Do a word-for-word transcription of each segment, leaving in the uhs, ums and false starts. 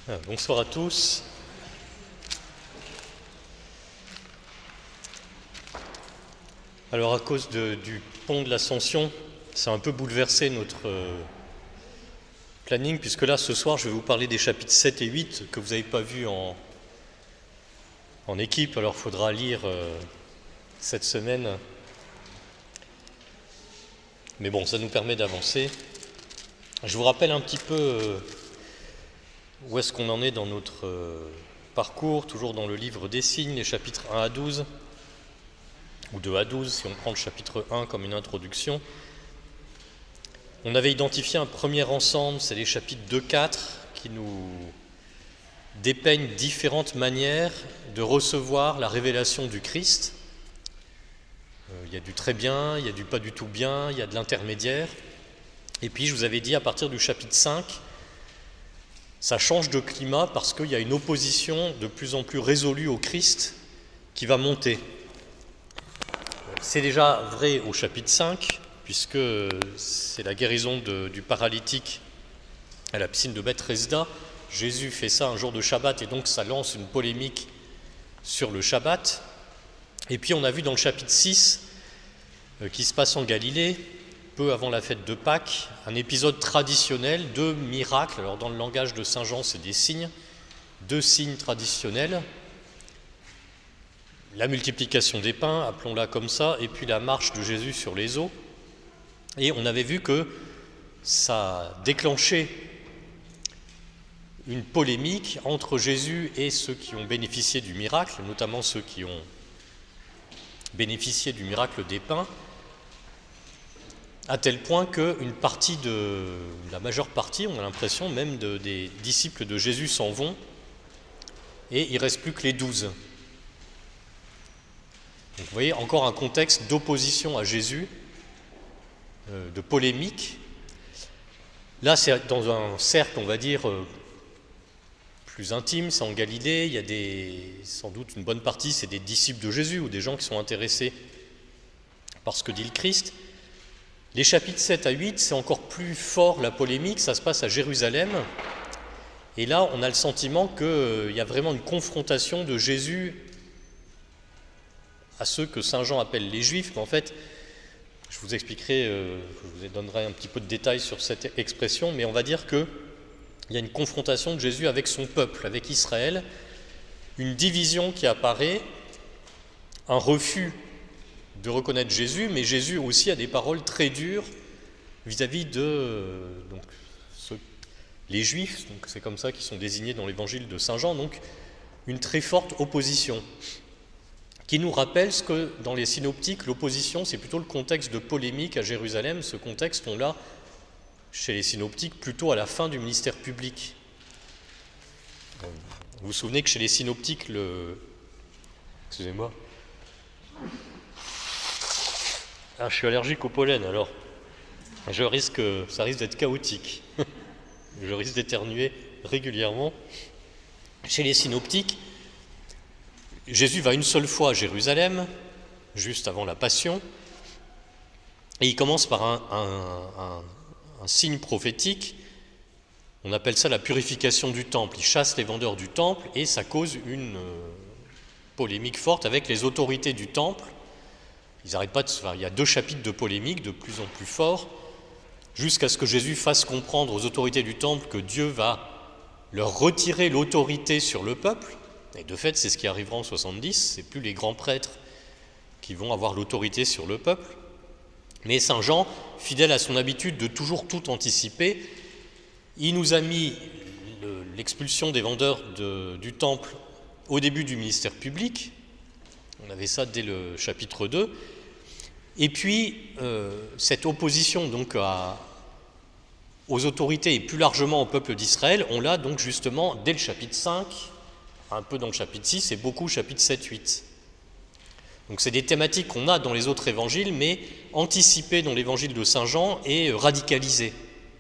Ah, bonsoir à tous. Alors à cause de, du pont de l'Ascension, ça a un peu bouleversé notre euh, planning, puisque là ce soir je vais vous parler des chapitres sept et huit que vous n'avez pas vus en, en équipe, alors il faudra lire euh, cette semaine. Mais bon, ça nous permet d'avancer. Je vous rappelle un petit peu euh, où est-ce qu'on en est dans notre euh, parcours, toujours dans le livre des signes, les chapitres un à douze, ou deux à douze, si on prend le chapitre un comme une introduction. On avait identifié un premier ensemble, c'est les chapitres deux à quatre, qui nous dépeignent différentes manières de recevoir la révélation du Christ. Euh, il y a du très bien, il y a du pas du tout bien, il y a de l'intermédiaire. Et puis je vous avais dit, à partir du chapitre cinq, ça change de climat parce qu'il y a une opposition de plus en plus résolue au Christ qui va monter. C'est déjà vrai au chapitre cinq, puisque c'est la guérison de, du paralytique à la piscine de Bethesda. Jésus fait ça un jour de Shabbat et donc ça lance une polémique sur le Shabbat. Et puis on a vu dans le chapitre six, euh, qui se passe en Galilée, peu avant la fête de Pâques, un épisode traditionnel, deux miracles. Alors dans le langage de Saint Jean, c'est des signes, deux signes traditionnels. La multiplication des pains, appelons-la comme ça, et puis la marche de Jésus sur les eaux. Et on avait vu que ça a déclenché une polémique entre Jésus et ceux qui ont bénéficié du miracle, notamment ceux qui ont bénéficié du miracle des pains, à tel point qu'une partie de, la majeure partie, on a l'impression même de, des disciples de Jésus s'en vont, et il ne reste plus que les douze. Donc vous voyez, encore un contexte d'opposition à Jésus, euh, de polémique. Là, c'est dans un cercle, on va dire, euh, plus intime, c'est en Galilée, il y a des, sans doute une bonne partie, c'est des disciples de Jésus, ou des gens qui sont intéressés par ce que dit le Christ. Les chapitres sept à huit, c'est encore plus fort la polémique, ça se passe à Jérusalem. Et là, on a le sentiment qu'il euh, y a vraiment une confrontation de Jésus à ceux que Saint Jean appelle les Juifs. Mais en fait, je vous expliquerai, euh, je vous donnerai un petit peu de détails sur cette expression, mais on va dire qu'il y a une confrontation de Jésus avec son peuple, avec Israël, une division qui apparaît, un refus de reconnaître Jésus, mais Jésus aussi a des paroles très dures vis-à-vis de euh, donc, ceux, les Juifs, donc c'est comme ça qu'ils sont désignés dans l'évangile de Saint Jean, donc une très forte opposition, qui nous rappelle ce que dans les synoptiques, l'opposition, c'est plutôt le contexte de polémique à Jérusalem. Ce contexte, on l'a chez les synoptiques plutôt à la fin du ministère public. Vous vous souvenez que chez les synoptiques, le... Excusez-moi. Ah, je suis allergique au pollen, alors je risque, ça risque d'être chaotique. Je risque d'éternuer régulièrement. Chez les synoptiques, Jésus va une seule fois à Jérusalem, juste avant la Passion, et il commence par un, un, un, un signe prophétique. On appelle ça la purification du temple. Il chasse les vendeurs du temple et ça cause une euh, polémique forte avec les autorités du temple. Ils n'arrêtent pas de, enfin, il y a deux chapitres de polémique de plus en plus forts, jusqu'à ce que Jésus fasse comprendre aux autorités du temple que Dieu va leur retirer l'autorité sur le peuple. Et de fait, c'est ce qui arrivera en soixante-dix, c'est plus les grands prêtres qui vont avoir l'autorité sur le peuple. Mais Saint Jean, fidèle à son habitude de toujours tout anticiper, il nous a mis le, l'expulsion des vendeurs de, du temple au début du ministère public. On avait ça dès le chapitre deux. Et puis, euh, cette opposition donc à, aux autorités et plus largement au peuple d'Israël, on l'a donc justement dès le chapitre cinq, un peu dans le chapitre six et beaucoup au chapitre sept huit. Donc c'est des thématiques qu'on a dans les autres évangiles, mais anticipées dans l'évangile de Saint Jean et radicalisées.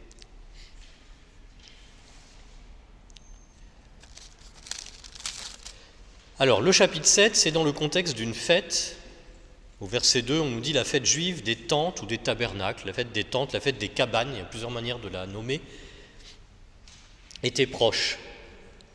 Alors, le chapitre sept, c'est dans le contexte d'une fête. Au verset deux, on nous dit la fête juive des tentes ou des tabernacles, la fête des tentes, la fête des cabanes, il y a plusieurs manières de la nommer, était proche.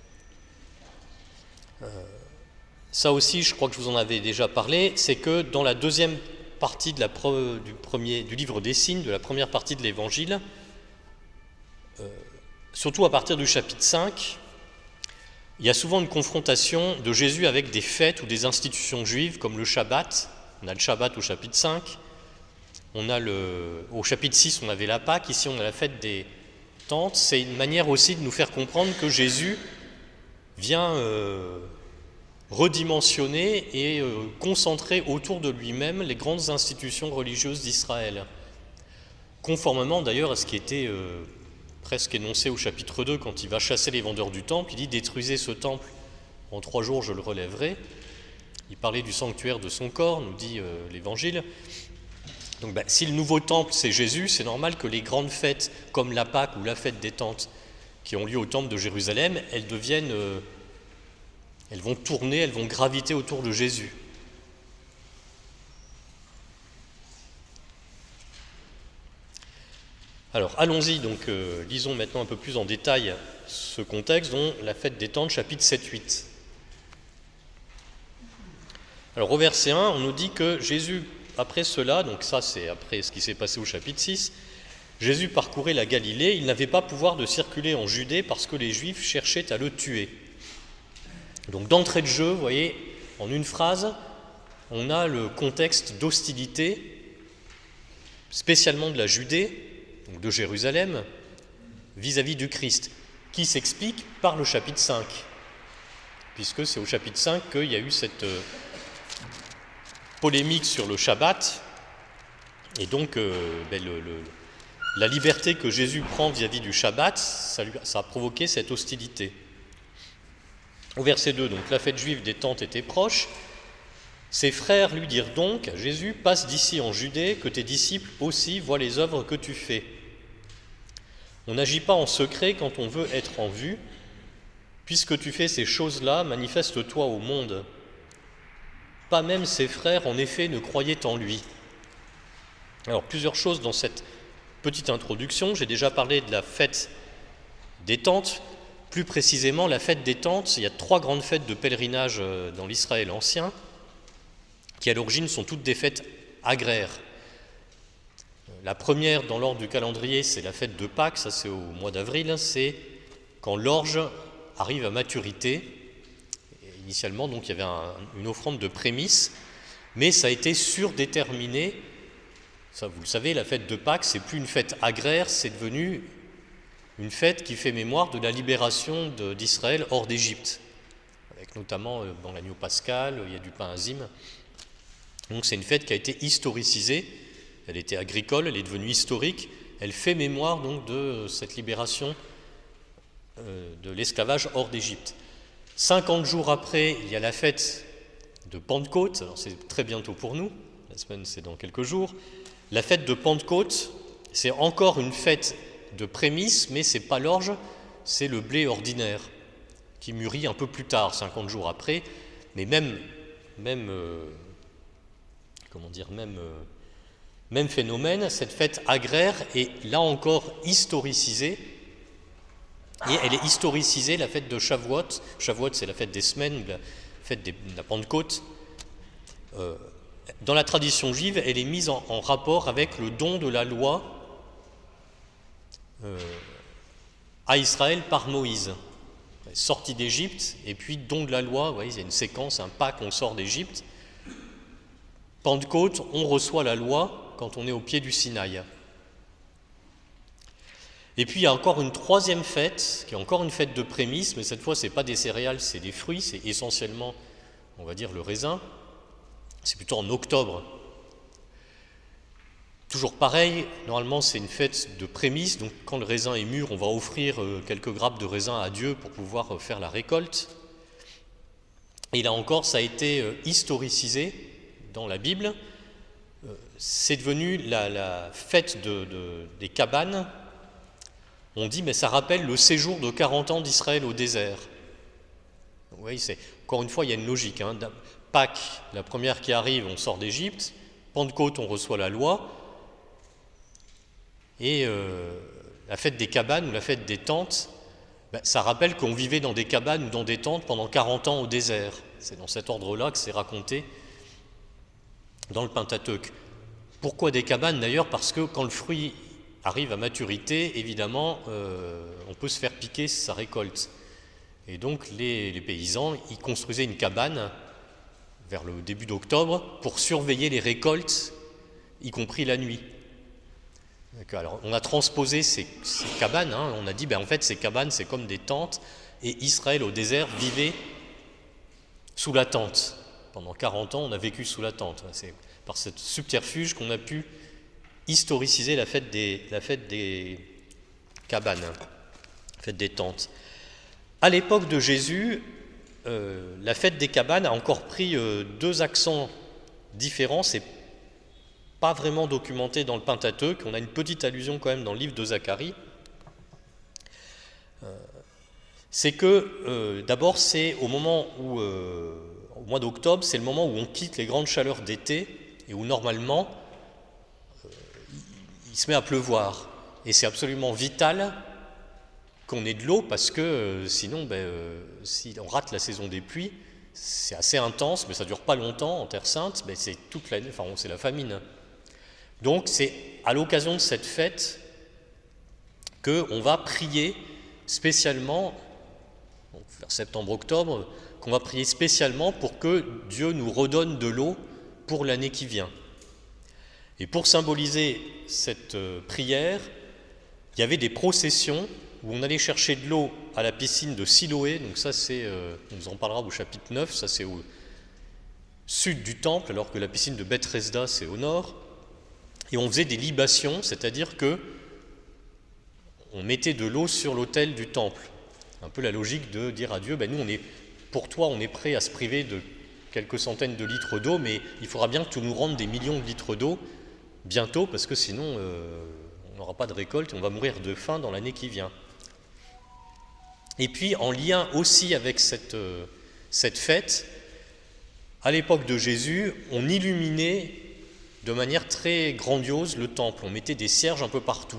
Ça aussi, je crois que je vous en avais déjà parlé, c'est que dans la deuxième partie de la pre, du, premier, du livre des signes, de la première partie de l'Évangile, euh, surtout à partir du chapitre cinq, il y a souvent une confrontation de Jésus avec des fêtes ou des institutions juives comme le Shabbat. On a le Shabbat au chapitre cinq, on a le, au chapitre six on avait la Pâque, ici on a la fête des tentes. C'est une manière aussi de nous faire comprendre que Jésus vient euh, redimensionner et euh, concentrer autour de lui-même les grandes institutions religieuses d'Israël. Conformément d'ailleurs à ce qui était euh, presque énoncé au chapitre deux, quand il va chasser les vendeurs du temple, il dit « Détruisez ce temple, en trois jours je le relèverai ». Il parlait du sanctuaire de son corps, nous dit euh, l'Évangile. Donc ben, si le nouveau temple c'est Jésus, c'est normal que les grandes fêtes comme la Pâque ou la fête des tentes qui ont lieu au temple de Jérusalem, elles deviennent... Euh, elles vont tourner, elles vont graviter autour de Jésus. Alors allons-y, donc euh, lisons maintenant un peu plus en détail ce contexte, dont la fête des tentes, chapitre sept huit. Alors au verset un, on nous dit que Jésus, après cela, donc ça c'est après ce qui s'est passé au chapitre six, Jésus parcourait la Galilée, il n'avait pas pouvoir de circuler en Judée parce que les Juifs cherchaient à le tuer. Donc d'entrée de jeu, vous voyez, en une phrase, on a le contexte d'hostilité, spécialement de la Judée, donc de Jérusalem, vis-à-vis du Christ, qui s'explique par le chapitre cinq, puisque c'est au chapitre cinq qu'il y a eu cette euh, polémique sur le Shabbat, et donc euh, ben, le, le, la liberté que Jésus prend vis-à-vis du Shabbat, ça, lui, ça a provoqué cette hostilité. Au verset deux, donc la fête juive des tentes était proche. Ses frères lui dirent donc à Jésus, passe d'ici en Judée, que tes disciples aussi voient les œuvres que tu fais. On n'agit pas en secret quand on veut être en vue. Puisque tu fais ces choses-là, manifeste-toi au monde. Pas même ses frères, en effet, ne croyaient en lui. Alors, plusieurs choses dans cette petite introduction. J'ai déjà parlé de la fête des tentes. Plus précisément, la fête des tentes, il y a trois grandes fêtes de pèlerinage dans l'Israël ancien, qui à l'origine sont toutes des fêtes agraires. La première dans l'ordre du calendrier, c'est la fête de Pâques, ça c'est au mois d'avril, c'est quand l'orge arrive à maturité. Et initialement, donc, il y avait un, une offrande de prémices, mais ça a été surdéterminé. Ça, vous le savez, la fête de Pâques, c'est plus une fête agraire, c'est devenu une fête qui fait mémoire de la libération de, d'Israël hors d'Égypte, avec notamment euh, dans l'agneau pascal, il y a du pain azim. Donc c'est une fête qui a été historicisée, elle était agricole, elle est devenue historique, elle fait mémoire donc de cette libération euh, de l'esclavage hors d'Égypte. cinquante jours après, il y a la fête de Pentecôte, alors c'est très bientôt pour nous, la semaine c'est dans quelques jours. La fête de Pentecôte, c'est encore une fête de prémices, mais ce n'est pas l'orge, c'est le blé ordinaire, qui mûrit un peu plus tard, cinquante jours après, mais même, même, euh, comment dire, même, euh, même phénomène, cette fête agraire est là encore historicisée, et elle est historicisée, la fête de Shavuot. Shavuot, c'est la fête des semaines, la fête des, de la Pentecôte. Euh, dans la tradition juive, elle est mise en, en rapport avec le don de la loi Euh, à Israël par Moïse, sorti d'Égypte, et puis don de la loi, vous voyez, il y a une séquence, un Pâques, on sort d'Égypte. Pentecôte, on reçoit la loi quand on est au pied du Sinaï. Et puis il y a encore une troisième fête, qui est encore une fête de prémices, mais cette fois c'est pas des céréales, c'est des fruits, c'est essentiellement, on va dire, le raisin. C'est plutôt en octobre. Toujours pareil, normalement c'est une fête de prémices, donc quand le raisin est mûr, on va offrir quelques grappes de raisin à Dieu pour pouvoir faire la récolte. Et là encore, ça a été historicisé dans la Bible. C'est devenu la, la fête de, de, des cabanes. On dit, mais ça rappelle le séjour de quarante ans d'Israël au désert. Oui, c'est, encore une fois, il y a une logique. Hein. Pâques, la première qui arrive, on sort d'Égypte. Pentecôte, on reçoit la loi. Et euh, la fête des cabanes ou la fête des tentes, ben, ça rappelle qu'on vivait dans des cabanes ou dans des tentes pendant quarante ans au désert. C'est dans cet ordre-là que c'est raconté dans le Pentateuque. Pourquoi des cabanes d'ailleurs? Parce que quand le fruit arrive à maturité, évidemment, euh, on peut se faire piquer sa récolte. Et donc les, les paysans, ils construisaient une cabane vers le début d'octobre pour surveiller les récoltes, y compris la nuit. Alors, on a transposé ces, ces cabanes, hein, on a dit ben, en fait ces cabanes c'est comme des tentes, et Israël au désert vivait sous la tente. Pendant quarante ans on a vécu sous la tente. C'est par ce subterfuge qu'on a pu historiciser la fête des, la fête des cabanes, la fête des tentes. À l'époque de Jésus, euh, la fête des cabanes a encore pris euh, deux accents différents. C'est pas vraiment documenté dans le Pentateuque. On a une petite allusion quand même dans le livre de Zacharie. Euh, c'est que, euh, d'abord, c'est au moment où, euh, au mois d'octobre, c'est le moment où on quitte les grandes chaleurs d'été et où normalement, euh, il se met à pleuvoir. Et c'est absolument vital qu'on ait de l'eau parce que euh, sinon, ben, euh, si on rate la saison des pluies, c'est assez intense, mais ça ne dure pas longtemps en Terre Sainte. Ben, c'est toute l'année, enfin, c'est la famine. Donc c'est à l'occasion de cette fête qu'on va prier spécialement, vers septembre-octobre, qu'on va prier spécialement pour que Dieu nous redonne de l'eau pour l'année qui vient. Et pour symboliser cette prière, il y avait des processions où on allait chercher de l'eau à la piscine de Siloé, donc ça c'est, euh, on nous en parlera au chapitre neuf, ça c'est au sud du temple, alors que la piscine de Bethesda c'est au nord. Et on faisait des libations, c'est-à-dire que on mettait de l'eau sur l'autel du temple. Un peu la logique de dire à Dieu, ben nous, on est, pour toi, on est prêt à se priver de quelques centaines de litres d'eau, mais il faudra bien que tu nous rendes des millions de litres d'eau bientôt, parce que sinon, euh, on n'aura pas de récolte et on va mourir de faim dans l'année qui vient. Et puis, en lien aussi avec cette, euh, cette fête, à l'époque de Jésus, on illuminait de manière très grandiose le temple. On mettait des cierges un peu partout.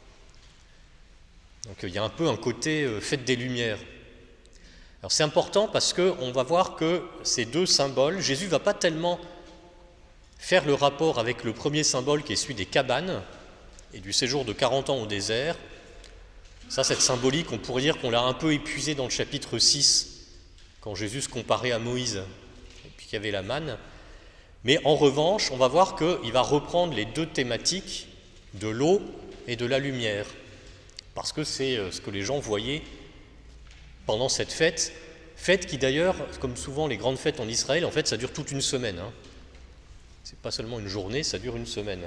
Donc il y a un peu un côté euh, fête des Lumières. Alors c'est important parce qu'on va voir que ces deux symboles, Jésus ne va pas tellement faire le rapport avec le premier symbole qui est celui des cabanes et du séjour de quarante ans au désert. Ça, cette symbolique, on pourrait dire qu'on l'a un peu épuisé dans le chapitre six, quand Jésus se comparait à Moïse, et puis qu'il y avait la manne. Mais en revanche, on va voir qu'il va reprendre les deux thématiques de l'eau et de la lumière, parce que c'est ce que les gens voyaient pendant cette fête, fête qui d'ailleurs, comme souvent les grandes fêtes en Israël, en fait ça dure toute une semaine. Hein. C'est pas seulement une journée, ça dure une semaine.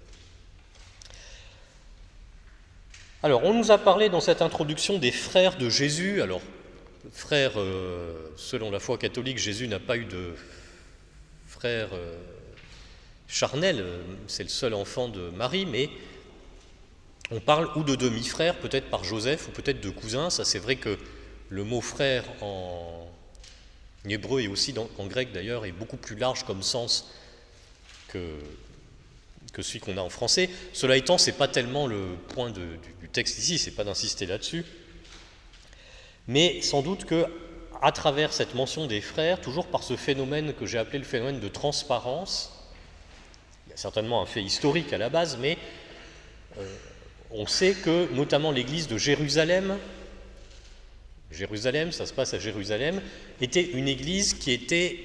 Alors, on nous a parlé dans cette introduction des frères de Jésus. Alors, frères, euh, selon la foi catholique, Jésus n'a pas eu de frère euh, charnel, c'est le seul enfant de Marie, mais on parle ou de demi-frère, peut-être par Joseph, ou peut-être de cousin. Ça, c'est vrai que le mot frère en hébreu et aussi dans, en grec d'ailleurs est beaucoup plus large comme sens que, que celui qu'on a en français. Cela étant, ce n'est pas tellement le point de, du, du texte ici, c'est pas d'insister là-dessus, mais sans doute que à travers cette mention des frères, toujours par ce phénomène que j'ai appelé le phénomène de transparence, il y a certainement un fait historique à la base, mais euh, on sait que notamment l'église de Jérusalem, Jérusalem, ça se passe à Jérusalem, était une église qui était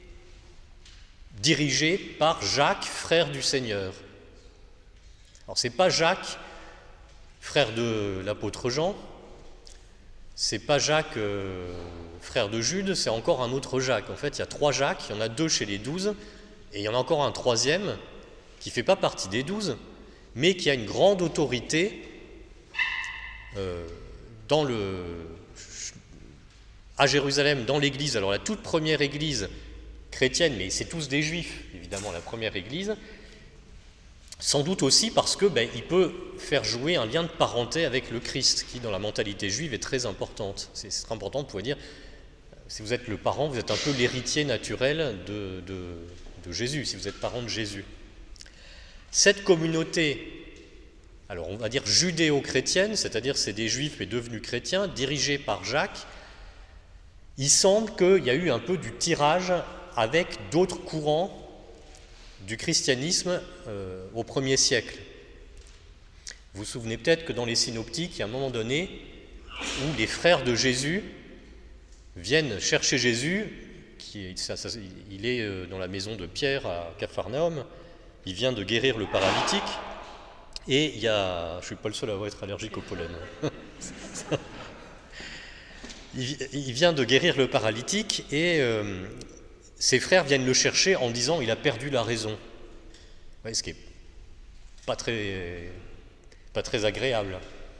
dirigée par Jacques, frère du Seigneur. Alors c'est pas Jacques, frère de l'apôtre Jean, c'est pas Jacques, euh, frère de Jude, c'est encore un autre Jacques. En fait, il y a trois Jacques, il y en a deux chez les douze, et il y en a encore un troisième qui ne fait pas partie des douze, mais qui a une grande autorité euh, dans le, à Jérusalem, dans l'église. Alors la toute première église chrétienne, mais c'est tous des juifs, évidemment, la première église, sans doute aussi parce que ben, il peut faire jouer un lien de parenté avec le Christ, qui dans la mentalité juive est très importante. C'est très important, vous pouvez dire, si vous êtes le parent, vous êtes un peu l'héritier naturel de, de, de Jésus, si vous êtes parent de Jésus. Cette communauté, alors on va dire judéo-chrétienne, c'est-à-dire c'est des juifs mais devenus chrétiens, dirigés par Jacques, il semble qu'il y a eu un peu du tirage avec d'autres courants du christianisme euh, au premier siècle. Vous vous souvenez peut-être que dans les synoptiques, il y a un moment donné où les frères de Jésus viennent chercher Jésus, qui est, ça, ça, il est dans la maison de Pierre à Capharnaüm, il vient de guérir le paralytique, et il y a... Je ne suis pas le seul à avoir être allergique au pollen. il, il vient de guérir le paralytique, et euh, ses frères viennent le chercher en disant « il a perdu la raison ». Ce qui n'est pas très... pas très agréable.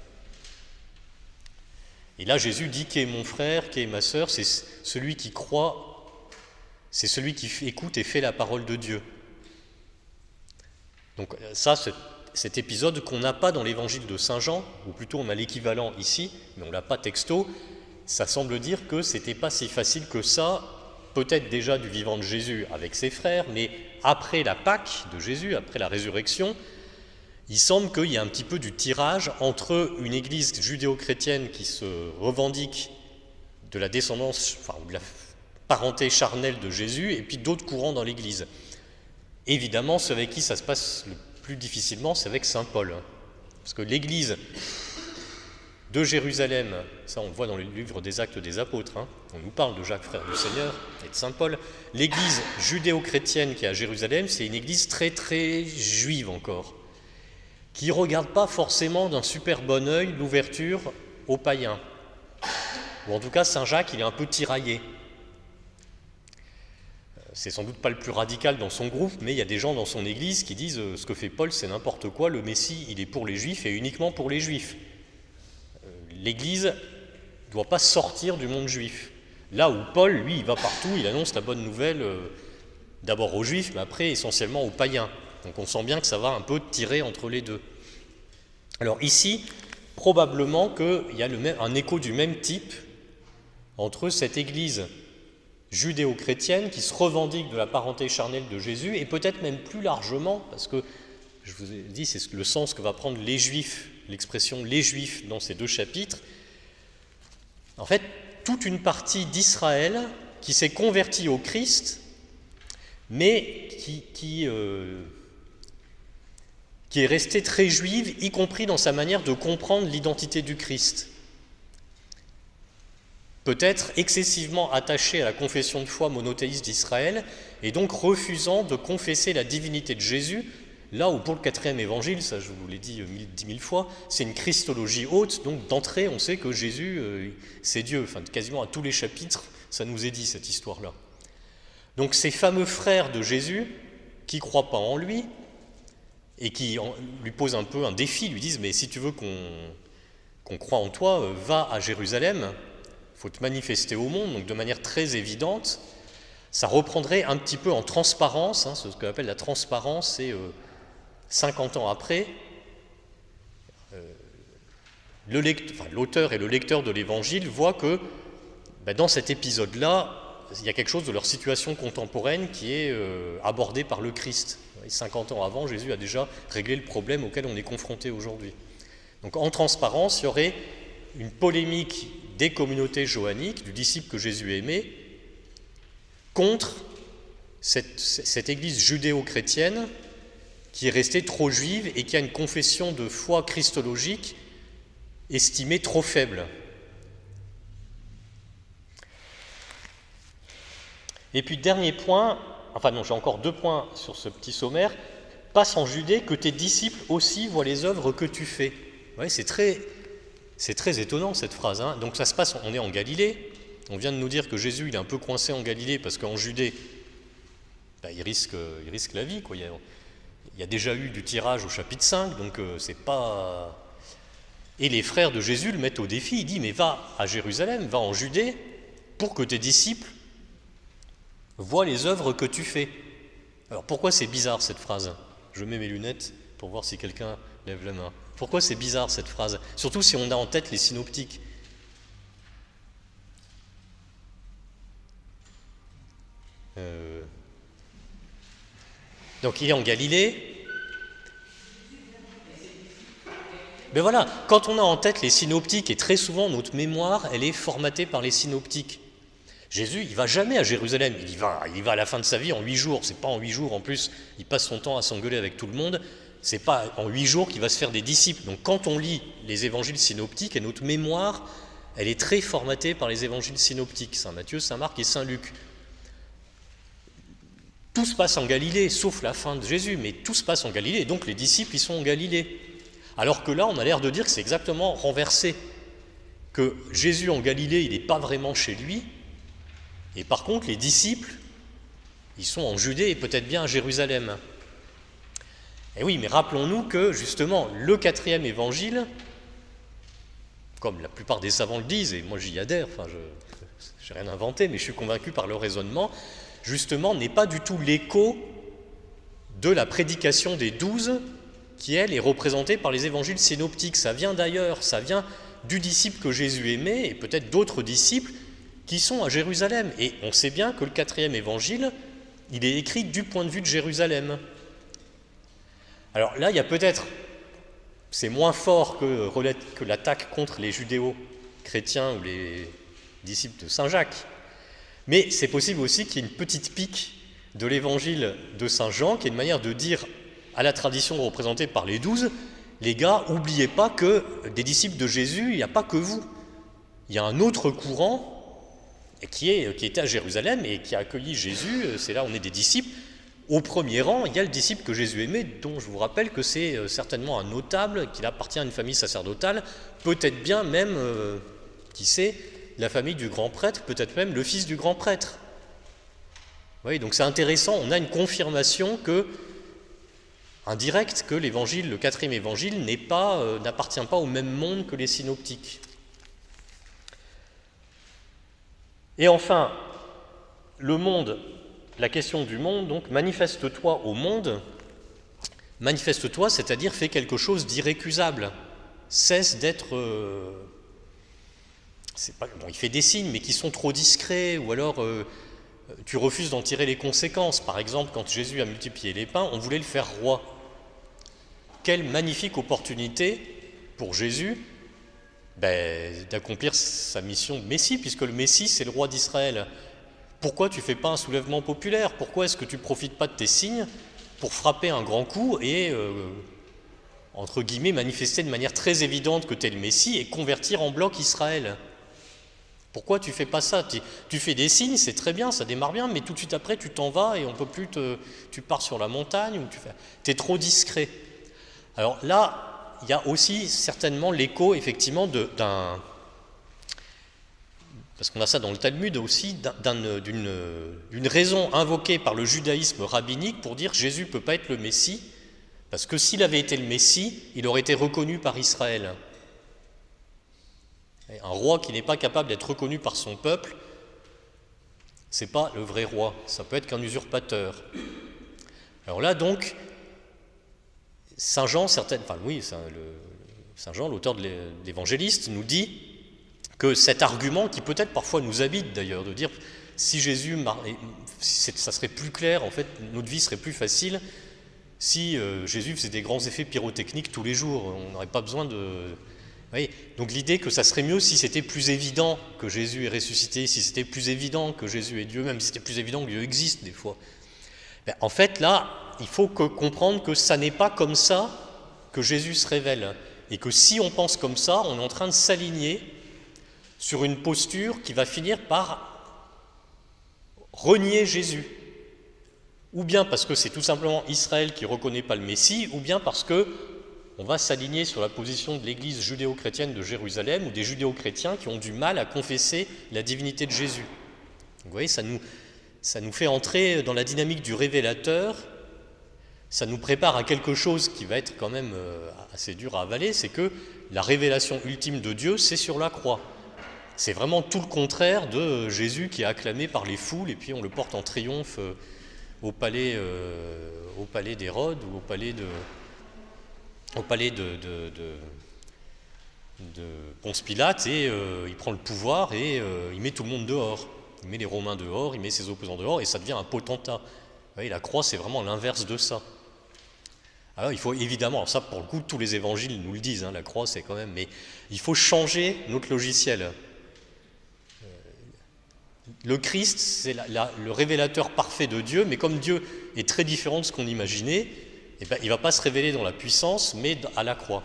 Et là, Jésus dit qui est mon frère, qui est ma sœur, c'est celui qui croit, c'est celui qui écoute et fait la parole de Dieu. Donc ça, cet épisode qu'on n'a pas dans l'évangile de Saint Jean, ou plutôt on a l'équivalent ici, mais on ne l'a pas texto, ça semble dire que c'était pas si facile que ça, peut-être déjà du vivant de Jésus avec ses frères, mais après la Pâque de Jésus, après la résurrection, il semble qu'il y a un petit peu du tirage entre une église judéo-chrétienne qui se revendique de la descendance, enfin de la parenté charnelle de Jésus, et puis d'autres courants dans l'église. Évidemment, ceux avec qui ça se passe le plus difficilement, c'est avec saint Paul. Parce que l'église de Jérusalem, ça on le voit dans le livre des Actes des Apôtres, hein, on nous parle de Jacques, frère du Seigneur, et de saint Paul. L'église judéo-chrétienne qui est à Jérusalem, c'est une église très très juive encore, qui ne regarde pas forcément d'un super bon œil l'ouverture aux païens. Ou en tout cas, saint Jacques, il est un peu tiraillé. C'est sans doute pas le plus radical dans son groupe, mais il y a des gens dans son église qui disent euh, ce que fait Paul, c'est n'importe quoi, le Messie, il est pour les Juifs et uniquement pour les Juifs. Euh, L'église ne doit pas sortir du monde juif. Là où Paul, lui, il va partout, il annonce la bonne nouvelle, euh, d'abord aux Juifs, mais après essentiellement aux païens. Donc on sent bien que ça va un peu tirer entre les deux. Alors ici, probablement qu'il y a le même, un écho du même type entre cette église judéo-chrétienne qui se revendique de la parenté charnelle de Jésus, et peut-être même plus largement, parce que je vous ai dit, c'est le sens que va prendre les Juifs, l'expression les Juifs dans ces deux chapitres. En fait, toute une partie d'Israël qui s'est convertie au Christ, mais qui, qui, euh, qui est restée très juive, y compris dans sa manière de comprendre l'identité du Christ. Peut-être excessivement attachée à la confession de foi monothéiste d'Israël, et donc refusant de confesser la divinité de Jésus, là où pour le quatrième évangile, ça je vous l'ai dit dix mille fois, c'est une christologie haute, donc d'entrée on sait que Jésus euh, c'est Dieu, enfin quasiment à tous les chapitres ça nous est dit cette histoire-là. Donc ces fameux frères de Jésus, qui ne croient pas en lui, et qui en, lui posent un peu un défi, lui disent « mais si tu veux qu'on qu'on croie en toi, euh, va à Jérusalem ». Il faut te manifester au monde, donc de manière très évidente, ça reprendrait un petit peu en transparence, hein, ce qu'on appelle la transparence, c'est euh, cinquante ans après, euh, le lect- enfin, l'auteur et le lecteur de l'Évangile voient que ben, dans cet épisode-là, il y a quelque chose de leur situation contemporaine qui est euh, abordé par le Christ. Et cinquante ans avant, Jésus a déjà réglé le problème auquel on est confronté aujourd'hui. Donc en transparence, il y aurait une polémique des communautés johanniques, du disciple que Jésus aimait, contre cette, cette église judéo-chrétienne qui est restée trop juive et qui a une confession de foi christologique estimée trop faible. Et puis dernier point, enfin non, j'ai encore deux points sur ce petit sommaire, passe en Judée que tes disciples aussi voient les œuvres que tu fais. Ouais, c'est très... C'est très étonnant cette phrase, hein. Donc ça se passe, on est en Galilée, on vient de nous dire que Jésus il est un peu coincé en Galilée parce qu'en Judée, bah, il, risque, il risque la vie, quoi. Il y a, il y a déjà eu du tirage au chapitre cinq, donc euh, c'est pas... Et les frères de Jésus le mettent au défi, il dit mais va à Jérusalem, va en Judée pour que tes disciples voient les œuvres que tu fais. Alors pourquoi c'est bizarre cette phrase? Je mets mes lunettes pour voir si quelqu'un lève la main. Pourquoi c'est bizarre cette phrase? Surtout si on a en tête les synoptiques. Euh... Donc il est en Galilée. Mais voilà, quand on a en tête les synoptiques, et très souvent notre mémoire, elle est formatée par les synoptiques. Jésus, il ne va jamais à Jérusalem, il y va, il y va à la fin de sa vie en huit jours. C'est pas en huit jours, en plus, il passe son temps à s'engueuler avec tout le monde. C'est pas en huit jours qu'il va se faire des disciples. Donc quand on lit les évangiles synoptiques, et notre mémoire, elle est très formatée par les évangiles synoptiques, Saint Matthieu, Saint Marc et Saint Luc. Tout se passe en Galilée, sauf la fin de Jésus, mais tout se passe en Galilée, et donc les disciples, ils sont en Galilée. Alors que là, on a l'air de dire que c'est exactement renversé, que Jésus en Galilée, il n'est pas vraiment chez lui, et par contre, les disciples, ils sont en Judée et peut-être bien à Jérusalem. Et oui, mais rappelons-nous que, justement, le quatrième évangile, comme la plupart des savants le disent, et moi j'y adhère, enfin, je n'ai rien inventé, mais je suis convaincu par le raisonnement, justement, n'est pas du tout l'écho de la prédication des douze, qui, elle, est représentée par les évangiles synoptiques. Ça vient d'ailleurs, ça vient du disciple que Jésus aimait, et peut-être d'autres disciples, qui sont à Jérusalem. Et on sait bien que le quatrième évangile, il est écrit du point de vue de Jérusalem. Alors là, il y a peut-être, c'est moins fort que, que l'attaque contre les judéo-chrétiens ou les disciples de Saint Jacques, mais c'est possible aussi qu'il y ait une petite pique de l'évangile de Saint Jean, qui est une manière de dire à la tradition représentée par les douze, les gars, n'oubliez pas que des disciples de Jésus, il n'y a pas que vous. Il y a un autre courant qui, est, qui était à Jérusalem et qui a accueilli Jésus, c'est là où on est des disciples. Au premier rang, il y a le disciple que Jésus aimait, dont je vous rappelle que c'est certainement un notable, qu'il appartient à une famille sacerdotale, peut-être bien même, euh, qui sait, la famille du grand prêtre, peut-être même le fils du grand prêtre. Oui, donc c'est intéressant, on a une confirmation que, indirecte, que l'évangile, le quatrième évangile, n'est pas, euh, n'appartient pas au même monde que les synoptiques. Et enfin, le monde, la question du monde, donc, manifeste-toi au monde, manifeste-toi, c'est-à-dire fais quelque chose d'irrécusable, cesse d'être... Euh, c'est pas, bon, il fait des signes, mais qui sont trop discrets, ou alors euh, tu refuses d'en tirer les conséquences. Par exemple, quand Jésus a multiplié les pains, on voulait le faire roi. Quelle magnifique opportunité pour Jésus ben, d'accomplir sa mission de Messie, puisque le Messie, c'est le roi d'Israël. Pourquoi tu ne fais pas un soulèvement populaire? Pourquoi est-ce que tu ne profites pas de tes signes pour frapper un grand coup et, euh, entre guillemets, manifester de manière très évidente que tu es le Messie et convertir en bloc Israël? Pourquoi tu ne fais pas ça? tu, tu fais des signes, c'est très bien, ça démarre bien, mais tout de suite après, tu t'en vas et on peut plus te... Tu pars sur la montagne, ou tu fais... Tu es trop discret. Alors là, il y a aussi certainement l'écho, effectivement, de, d'un... parce qu'on a ça dans le Talmud aussi, d'un, d'une, d'une raison invoquée par le judaïsme rabbinique pour dire Jésus ne peut pas être le Messie, parce que s'il avait été le Messie, il aurait été reconnu par Israël. Et un roi qui n'est pas capable d'être reconnu par son peuple, c'est pas le vrai roi, ça peut être qu'un usurpateur. Alors là donc, Saint Jean, certaines, enfin oui, Saint, le, Saint Jean, l'auteur de l'Évangéliste, nous dit que cet argument, qui peut-être parfois nous habite d'ailleurs, de dire si Jésus, ça serait plus clair, en fait, notre vie serait plus facile si euh, Jésus faisait des grands effets pyrotechniques tous les jours, on n'aurait pas besoin de... Oui, donc l'idée que ça serait mieux si c'était plus évident que Jésus est ressuscité, si c'était plus évident que Jésus est Dieu, même si c'était plus évident que Dieu existe des fois. Ben, en fait, là, il faut que, comprendre que ça n'est pas comme ça que Jésus se révèle. Et que si on pense comme ça, on est en train de s'aligner sur une posture qui va finir par renier Jésus. Ou bien parce que c'est tout simplement Israël qui ne reconnaît pas le Messie, ou bien parce que on va s'aligner sur la position de l'Église judéo-chrétienne de Jérusalem ou des judéo-chrétiens qui ont du mal à confesser la divinité de Jésus. Donc, vous voyez, ça nous, ça nous fait entrer dans la dynamique du révélateur, ça nous prépare à quelque chose qui va être quand même assez dur à avaler, c'est que la révélation ultime de Dieu, c'est sur la croix. C'est vraiment tout le contraire de Jésus qui est acclamé par les foules et puis on le porte en triomphe au palais, euh, au palais d'Hérode ou au palais de... au palais de, de, de, de Ponce Pilate et euh, il prend le pouvoir et euh, il met tout le monde dehors. Il met les Romains dehors, il met ses opposants dehors et ça devient un potentat. Vous voyez, la croix, c'est vraiment l'inverse de ça. Alors il faut évidemment, alors ça pour le coup, tous les évangiles nous le disent, hein, la croix c'est quand même, mais il faut changer notre logiciel. le Christ, c'est la, la, le révélateur parfait de Dieu, mais comme Dieu est très différent de ce qu'on imaginait, eh ben, il ne va pas se révéler dans la puissance, mais à la croix.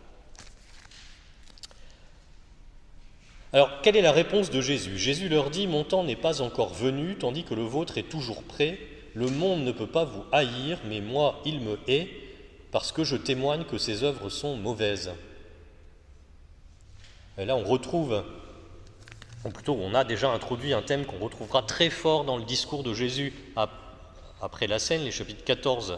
Alors, quelle est la réponse de Jésus? Jésus leur dit « Mon temps n'est pas encore venu, tandis que le vôtre est toujours prêt. Le monde ne peut pas vous haïr, mais moi, il me hait, parce que je témoigne que ses œuvres sont mauvaises. » Et là, on retrouve, ou plutôt on a déjà introduit un thème qu'on retrouvera très fort dans le discours de Jésus après la scène, les chapitres quatorze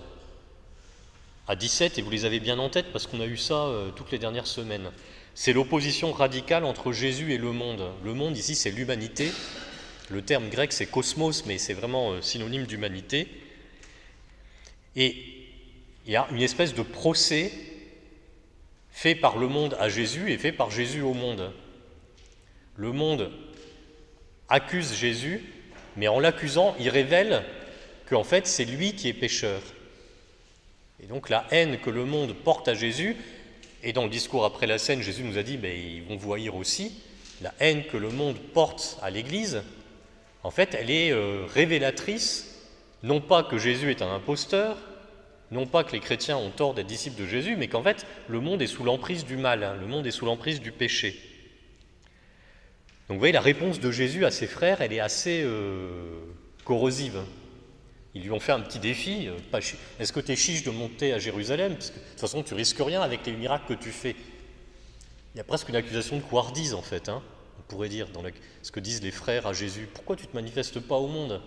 à dix-sept, et vous les avez bien en tête parce qu'on a eu ça euh, toutes les dernières semaines. C'est l'opposition radicale entre Jésus et le monde. Le monde ici, c'est l'humanité. Le terme grec, c'est cosmos, mais c'est vraiment euh, synonyme d'humanité. Et il y a une espèce de procès fait par le monde à Jésus et fait par Jésus au monde. Le monde accuse Jésus, mais en l'accusant, il révèle qu'en fait, c'est lui qui est pécheur. Et donc la haine que le monde porte à Jésus, et dans le discours après la scène, Jésus nous a dit, ben, ils vont vous haïr aussi, la haine que le monde porte à l'Église, en fait, elle est euh, révélatrice, non pas que Jésus est un imposteur, non pas que les chrétiens ont tort d'être disciples de Jésus, mais qu'en fait, le monde est sous l'emprise du mal, hein, le monde est sous l'emprise du péché. Donc vous voyez, la réponse de Jésus à ses frères, elle est assez euh, corrosive. Ils lui ont fait un petit défi, euh, pas chi- est-ce que tu es chiche de monter à Jérusalem? Parce que de toute façon, tu risques rien avec les miracles que tu fais. Il y a presque une accusation de couardise, en fait, hein, on pourrait dire, dans la, ce que disent les frères à Jésus. Pourquoi tu ne te manifestes pas au monde?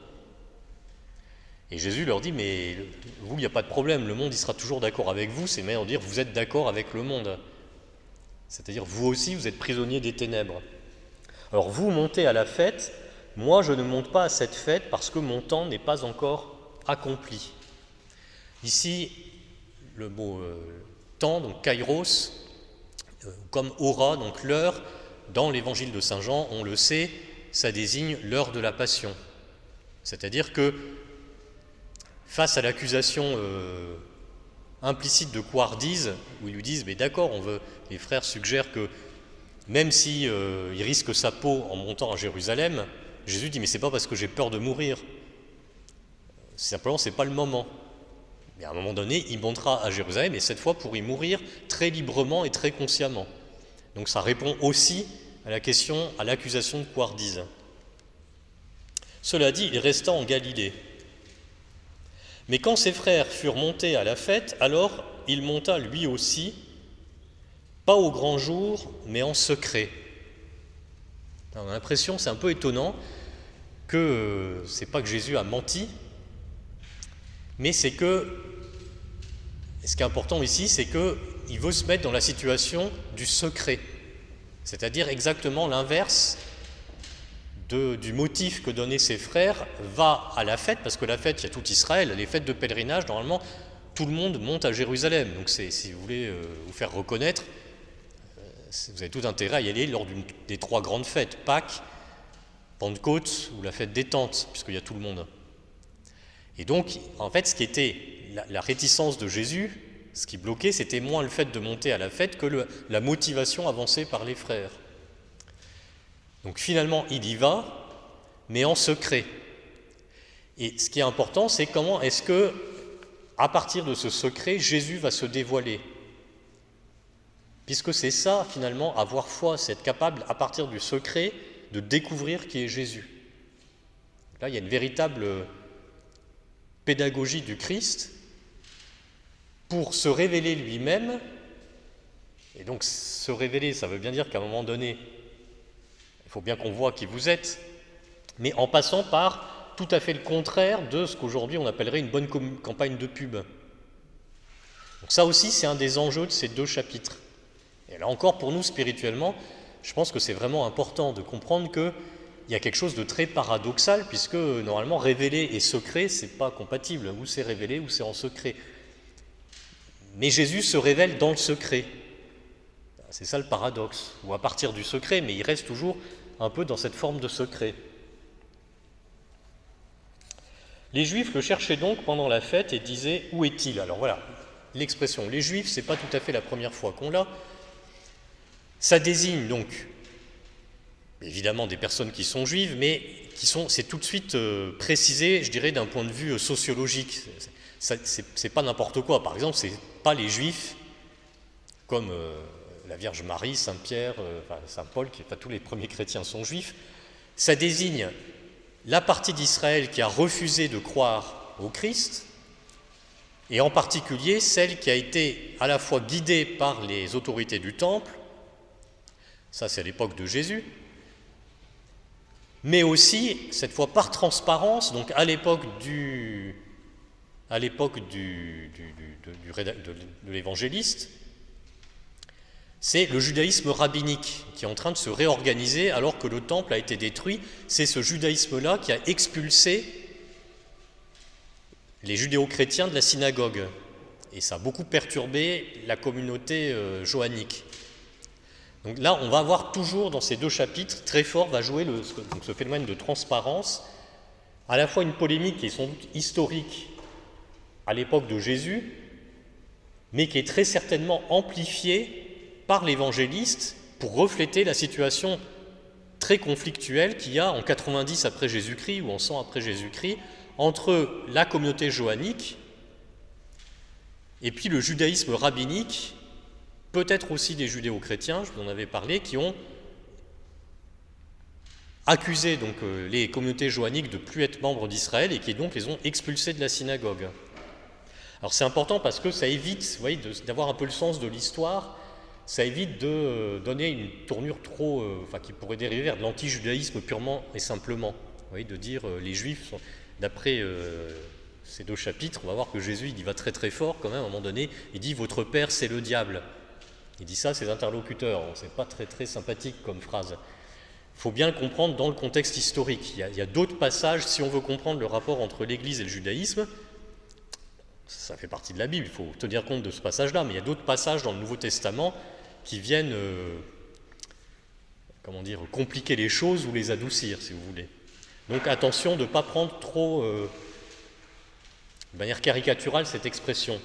Et Jésus leur dit, mais vous, il n'y a pas de problème, le monde il sera toujours d'accord avec vous, c'est meilleur dire, vous êtes d'accord avec le monde. C'est-à-dire, vous aussi, vous êtes prisonniers des ténèbres. Alors, vous montez à la fête, moi, je ne monte pas à cette fête parce que mon temps n'est pas encore accompli. Ici, le mot euh, temps, donc kairos, euh, comme aura, donc l'heure, dans l'évangile de Saint Jean, on le sait, ça désigne l'heure de la passion. C'est-à-dire que face à l'accusation euh, implicite de couardise, où ils lui disent, mais d'accord, on veut, les frères suggèrent que même si euh, il risque sa peau en montant à Jérusalem, Jésus dit, mais c'est pas parce que j'ai peur de mourir, simplement c'est pas le moment. Mais à un moment donné, il montera à Jérusalem, et cette fois pour y mourir très librement et très consciemment. Donc ça répond aussi à la question, à l'accusation de couardise. Cela dit, il resta en Galilée. Mais quand ses frères furent montés à la fête, alors il monta lui aussi, pas au grand jour, mais en secret. Alors, on a l'impression, c'est un peu étonnant, que euh, c'est pas que Jésus a menti, mais c'est que, ce qui est important ici, c'est qu'il veut se mettre dans la situation du secret, c'est-à-dire exactement l'inverse de, du motif que donnaient ses frères, va à la fête, parce que la fête, il y a tout Israël, les fêtes de pèlerinage, normalement, tout le monde monte à Jérusalem, donc c'est, si vous voulez euh, vous faire reconnaître, euh, vous avez tout intérêt à y aller lors d'une des trois grandes fêtes, Pâques, Pentecôte ou la fête des tentes, puisqu'il y a tout le monde. Et donc, en fait, ce qui était la, la réticence de Jésus, ce qui bloquait, c'était moins le fait de monter à la fête que le, la motivation avancée par les frères. Donc finalement, il y va, mais en secret. Et ce qui est important, c'est comment est-ce que, à partir de ce secret, Jésus va se dévoiler. Puisque c'est ça, finalement, avoir foi, c'est être capable, à partir du secret, de découvrir qui est Jésus. Là, il y a une véritable pédagogie du Christ pour se révéler lui-même. Et donc, se révéler, ça veut bien dire qu'à un moment donné, il faut bien qu'on voit qui vous êtes, mais en passant par tout à fait le contraire de ce qu'aujourd'hui on appellerait une bonne com- campagne de pub. Donc ça aussi, c'est un des enjeux de ces deux chapitres. Et là encore, pour nous, spirituellement, je pense que c'est vraiment important de comprendre qu'il y a quelque chose de très paradoxal, puisque normalement, révélé et secret, c'est pas compatible. Ou c'est révélé, ou c'est en secret. Mais Jésus se révèle dans le secret. C'est ça le paradoxe. Ou à partir du secret, mais il reste toujours un peu dans cette forme de secret. Les Juifs le cherchaient donc pendant la fête et disaient « Où est-il » Alors voilà, l'expression « les Juifs », c'est pas tout à fait la première fois qu'on l'a. Ça désigne donc, évidemment, des personnes qui sont juives, mais qui sont, c'est tout de suite euh, précisé, je dirais, d'un point de vue euh, sociologique. C'est, c'est, c'est pas n'importe quoi. Par exemple, c'est pas les Juifs comme euh, la Vierge Marie, Saint Pierre, euh, enfin, Saint Paul, qui, enfin, tous les premiers chrétiens sont juifs. Ça désigne la partie d'Israël qui a refusé de croire au Christ, et en particulier celle qui a été à la fois guidée par les autorités du Temple, ça c'est à l'époque de Jésus, mais aussi, cette fois par transparence, donc à l'époque du, à l'époque du, du, du, du, de, de l'évangéliste, c'est le judaïsme rabbinique qui est en train de se réorganiser alors que le temple a été détruit. C'est ce judaïsme-là qui a expulsé les judéo-chrétiens de la synagogue. Et ça a beaucoup perturbé la communauté euh, johannique. Donc là, on va avoir toujours dans ces deux chapitres, très fort va jouer le, donc ce phénomène de transparence, à la fois une polémique qui est sans doute historique à l'époque de Jésus, mais qui est très certainement amplifiée par l'évangéliste pour refléter la situation très conflictuelle qu'il y a en quatre-vingt-dix après Jésus-Christ ou en cent après Jésus-Christ entre la communauté johannique et puis le judaïsme rabbinique, peut-être aussi des judéo-chrétiens, je vous en avais parlé, qui ont accusé donc euh, les communautés johanniques de ne plus être membres d'Israël et qui donc les ont expulsés de la synagogue. Alors c'est important parce que ça évite, vous voyez, de, d'avoir un peu le sens de l'histoire. Ça évite de donner une tournure trop, euh, enfin, qui pourrait dériver vers de l'anti-judaïsme purement et simplement. Vous voyez, de dire euh, les Juifs, sont, d'après euh, ces deux chapitres, on va voir que Jésus il y va très très fort quand même. À un moment donné, il dit votre père c'est le diable. Il dit ça à ses interlocuteurs. C'est pas très très sympathique comme phrase. Il faut bien le comprendre dans le contexte historique. Il y a, il y a d'autres passages, si on veut comprendre le rapport entre l'Église et le judaïsme. Ça fait partie de la Bible. Il faut tenir compte de ce passage-là. Mais il y a d'autres passages dans le Nouveau Testament qui viennent, euh, comment dire, compliquer les choses ou les adoucir, si vous voulez. Donc attention de ne pas prendre trop, euh, de manière caricaturale, cette expression.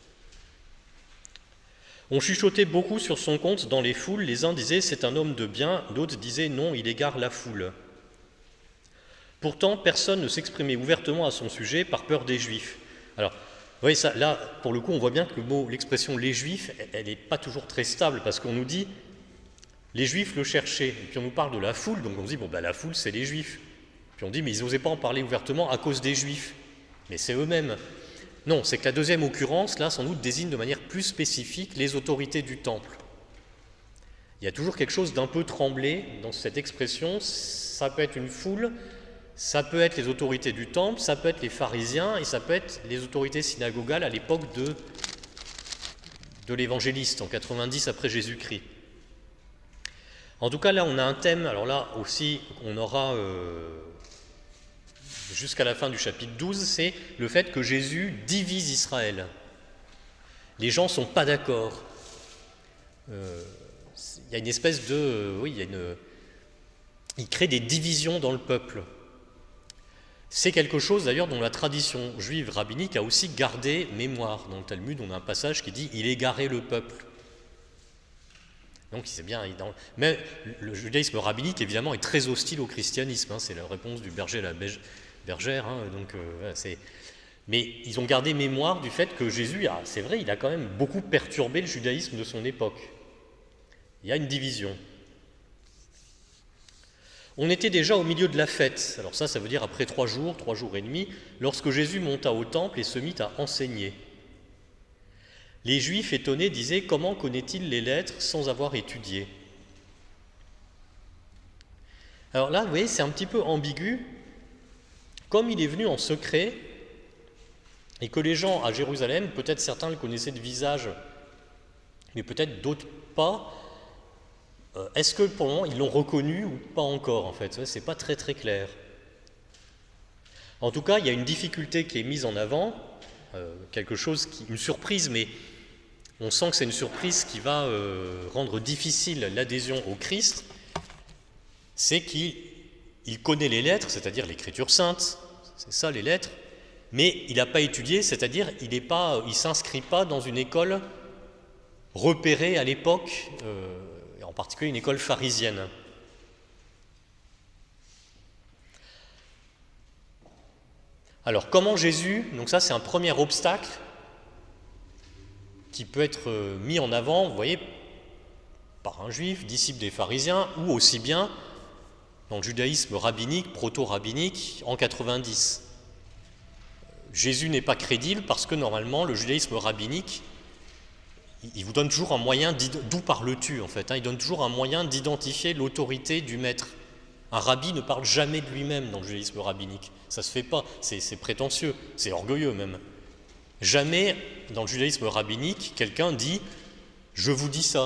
On chuchotait beaucoup sur son compte dans les foules. Les uns disaient « c'est un homme de bien », d'autres disaient « non, il égare la foule ». Pourtant, personne ne s'exprimait ouvertement à son sujet par peur des Juifs. Alors, vous voyez ça, là, pour le coup, on voit bien que le mot, l'expression « les Juifs », elle n'est pas toujours très stable, parce qu'on nous dit « les Juifs le cherchaient », et puis on nous parle de la foule, donc on se dit « bon, ben la foule, c'est les Juifs ». Puis on dit « mais ils n'osaient pas en parler ouvertement à cause des Juifs ». Mais c'est eux-mêmes. Non, c'est que la deuxième occurrence, là, sans doute, désigne de manière plus spécifique les autorités du Temple. Il y a toujours quelque chose d'un peu tremblé dans cette expression, ça peut être une foule, ça peut être les autorités du Temple, ça peut être les pharisiens et ça peut être les autorités synagogales à l'époque de, de l'évangéliste, en quatre-vingt-dix après Jésus-Christ. En tout cas, là, on a un thème, alors là aussi, on aura euh, jusqu'à la fin du chapitre douze, c'est le fait que Jésus divise Israël. Les gens ne sont pas d'accord. Euh, il y a une espèce de... Euh, oui, il y a une... Il crée des divisions dans le peuple. C'est quelque chose d'ailleurs dont la tradition juive rabbinique a aussi gardé mémoire. Dans le Talmud, on a un passage qui dit « il égarait le peuple ». Donc c'est bien. Dans... Mais le judaïsme rabbinique, évidemment, est très hostile au christianisme. Hein, c'est la réponse du berger à la bergère. Hein, donc, euh, c'est... Mais ils ont gardé mémoire du fait que Jésus, a, c'est vrai, il a quand même beaucoup perturbé le judaïsme de son époque. Il y a une division. On était déjà au milieu de la fête, alors ça, ça veut dire après trois jours, trois jours et demi, lorsque Jésus monta au temple et se mit à enseigner. Les Juifs étonnés disaient « Comment connaît-il les lettres sans avoir étudié ?» Alors là, vous voyez, c'est un petit peu ambigu. Comme il est venu en secret, et que les gens à Jérusalem, peut-être certains le connaissaient de visage, mais peut-être d'autres pas, est-ce que pour le moment ils l'ont reconnu ou pas encore en fait? C'est pas très très clair. En tout cas, il y a une difficulté qui est mise en avant, euh, quelque chose qui, une surprise, mais on sent que c'est une surprise qui va euh, rendre difficile l'adhésion au Christ, c'est qu'il il connaît les lettres, c'est-à-dire l'écriture sainte, c'est ça les lettres, mais il n'a pas étudié, c'est-à-dire il ne s'inscrit pas dans une école repérée à l'époque, euh, en particulier une école pharisienne. Alors, comment Jésus, donc ça c'est un premier obstacle qui peut être mis en avant, vous voyez, par un juif, disciple des pharisiens, ou aussi bien dans le judaïsme rabbinique, proto-rabbinique, en quatre-vingt-dix. Jésus n'est pas crédible parce que normalement le judaïsme rabbinique, il vous donne toujours un moyen, d'où parles-tu en fait, hein, il donne toujours un moyen d'identifier l'autorité du maître. Un rabbi ne parle jamais de lui-même dans le judaïsme rabbinique, ça se fait pas, c'est, c'est prétentieux, c'est orgueilleux même. Jamais dans le judaïsme rabbinique, quelqu'un dit « je vous dis ça »,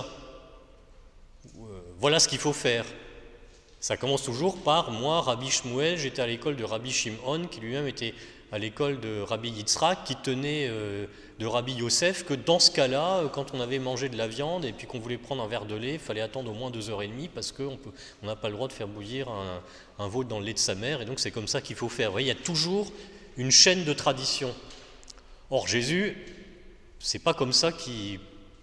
voilà ce qu'il faut faire. Ça commence toujours par « moi, Rabbi Shmuel, j'étais à l'école de Rabbi Shimon, qui lui-même était à l'école de Rabbi Yitzhak, qui tenait euh, de Rabbi Yosef, que dans ce cas-là, quand on avait mangé de la viande et puis qu'on voulait prendre un verre de lait, il fallait attendre au moins deux heures et demie parce qu'on peut, on n'a pas le droit de faire bouillir un, un veau dans le lait de sa mère, et donc c'est comme ça qu'il faut faire. Vous voyez, il y a toujours une chaîne de tradition. Or, Jésus, c'est pas comme ça qu'il,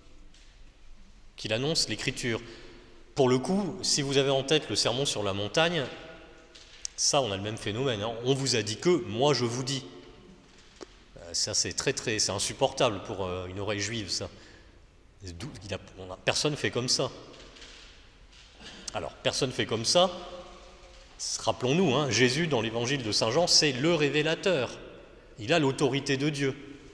qu'il annonce l'Écriture. Pour le coup, si vous avez en tête le sermon sur la montagne, ça, on a le même phénomène. Hein. On vous a dit que, moi je vous dis. Ça, c'est très, très, c'est insupportable pour euh, une oreille juive, ça. Il a, on a, personne ne fait comme ça. Alors, personne ne fait comme ça. Rappelons-nous, hein, Jésus, dans l'évangile de Saint Jean, c'est le révélateur. Il a l'autorité de Dieu.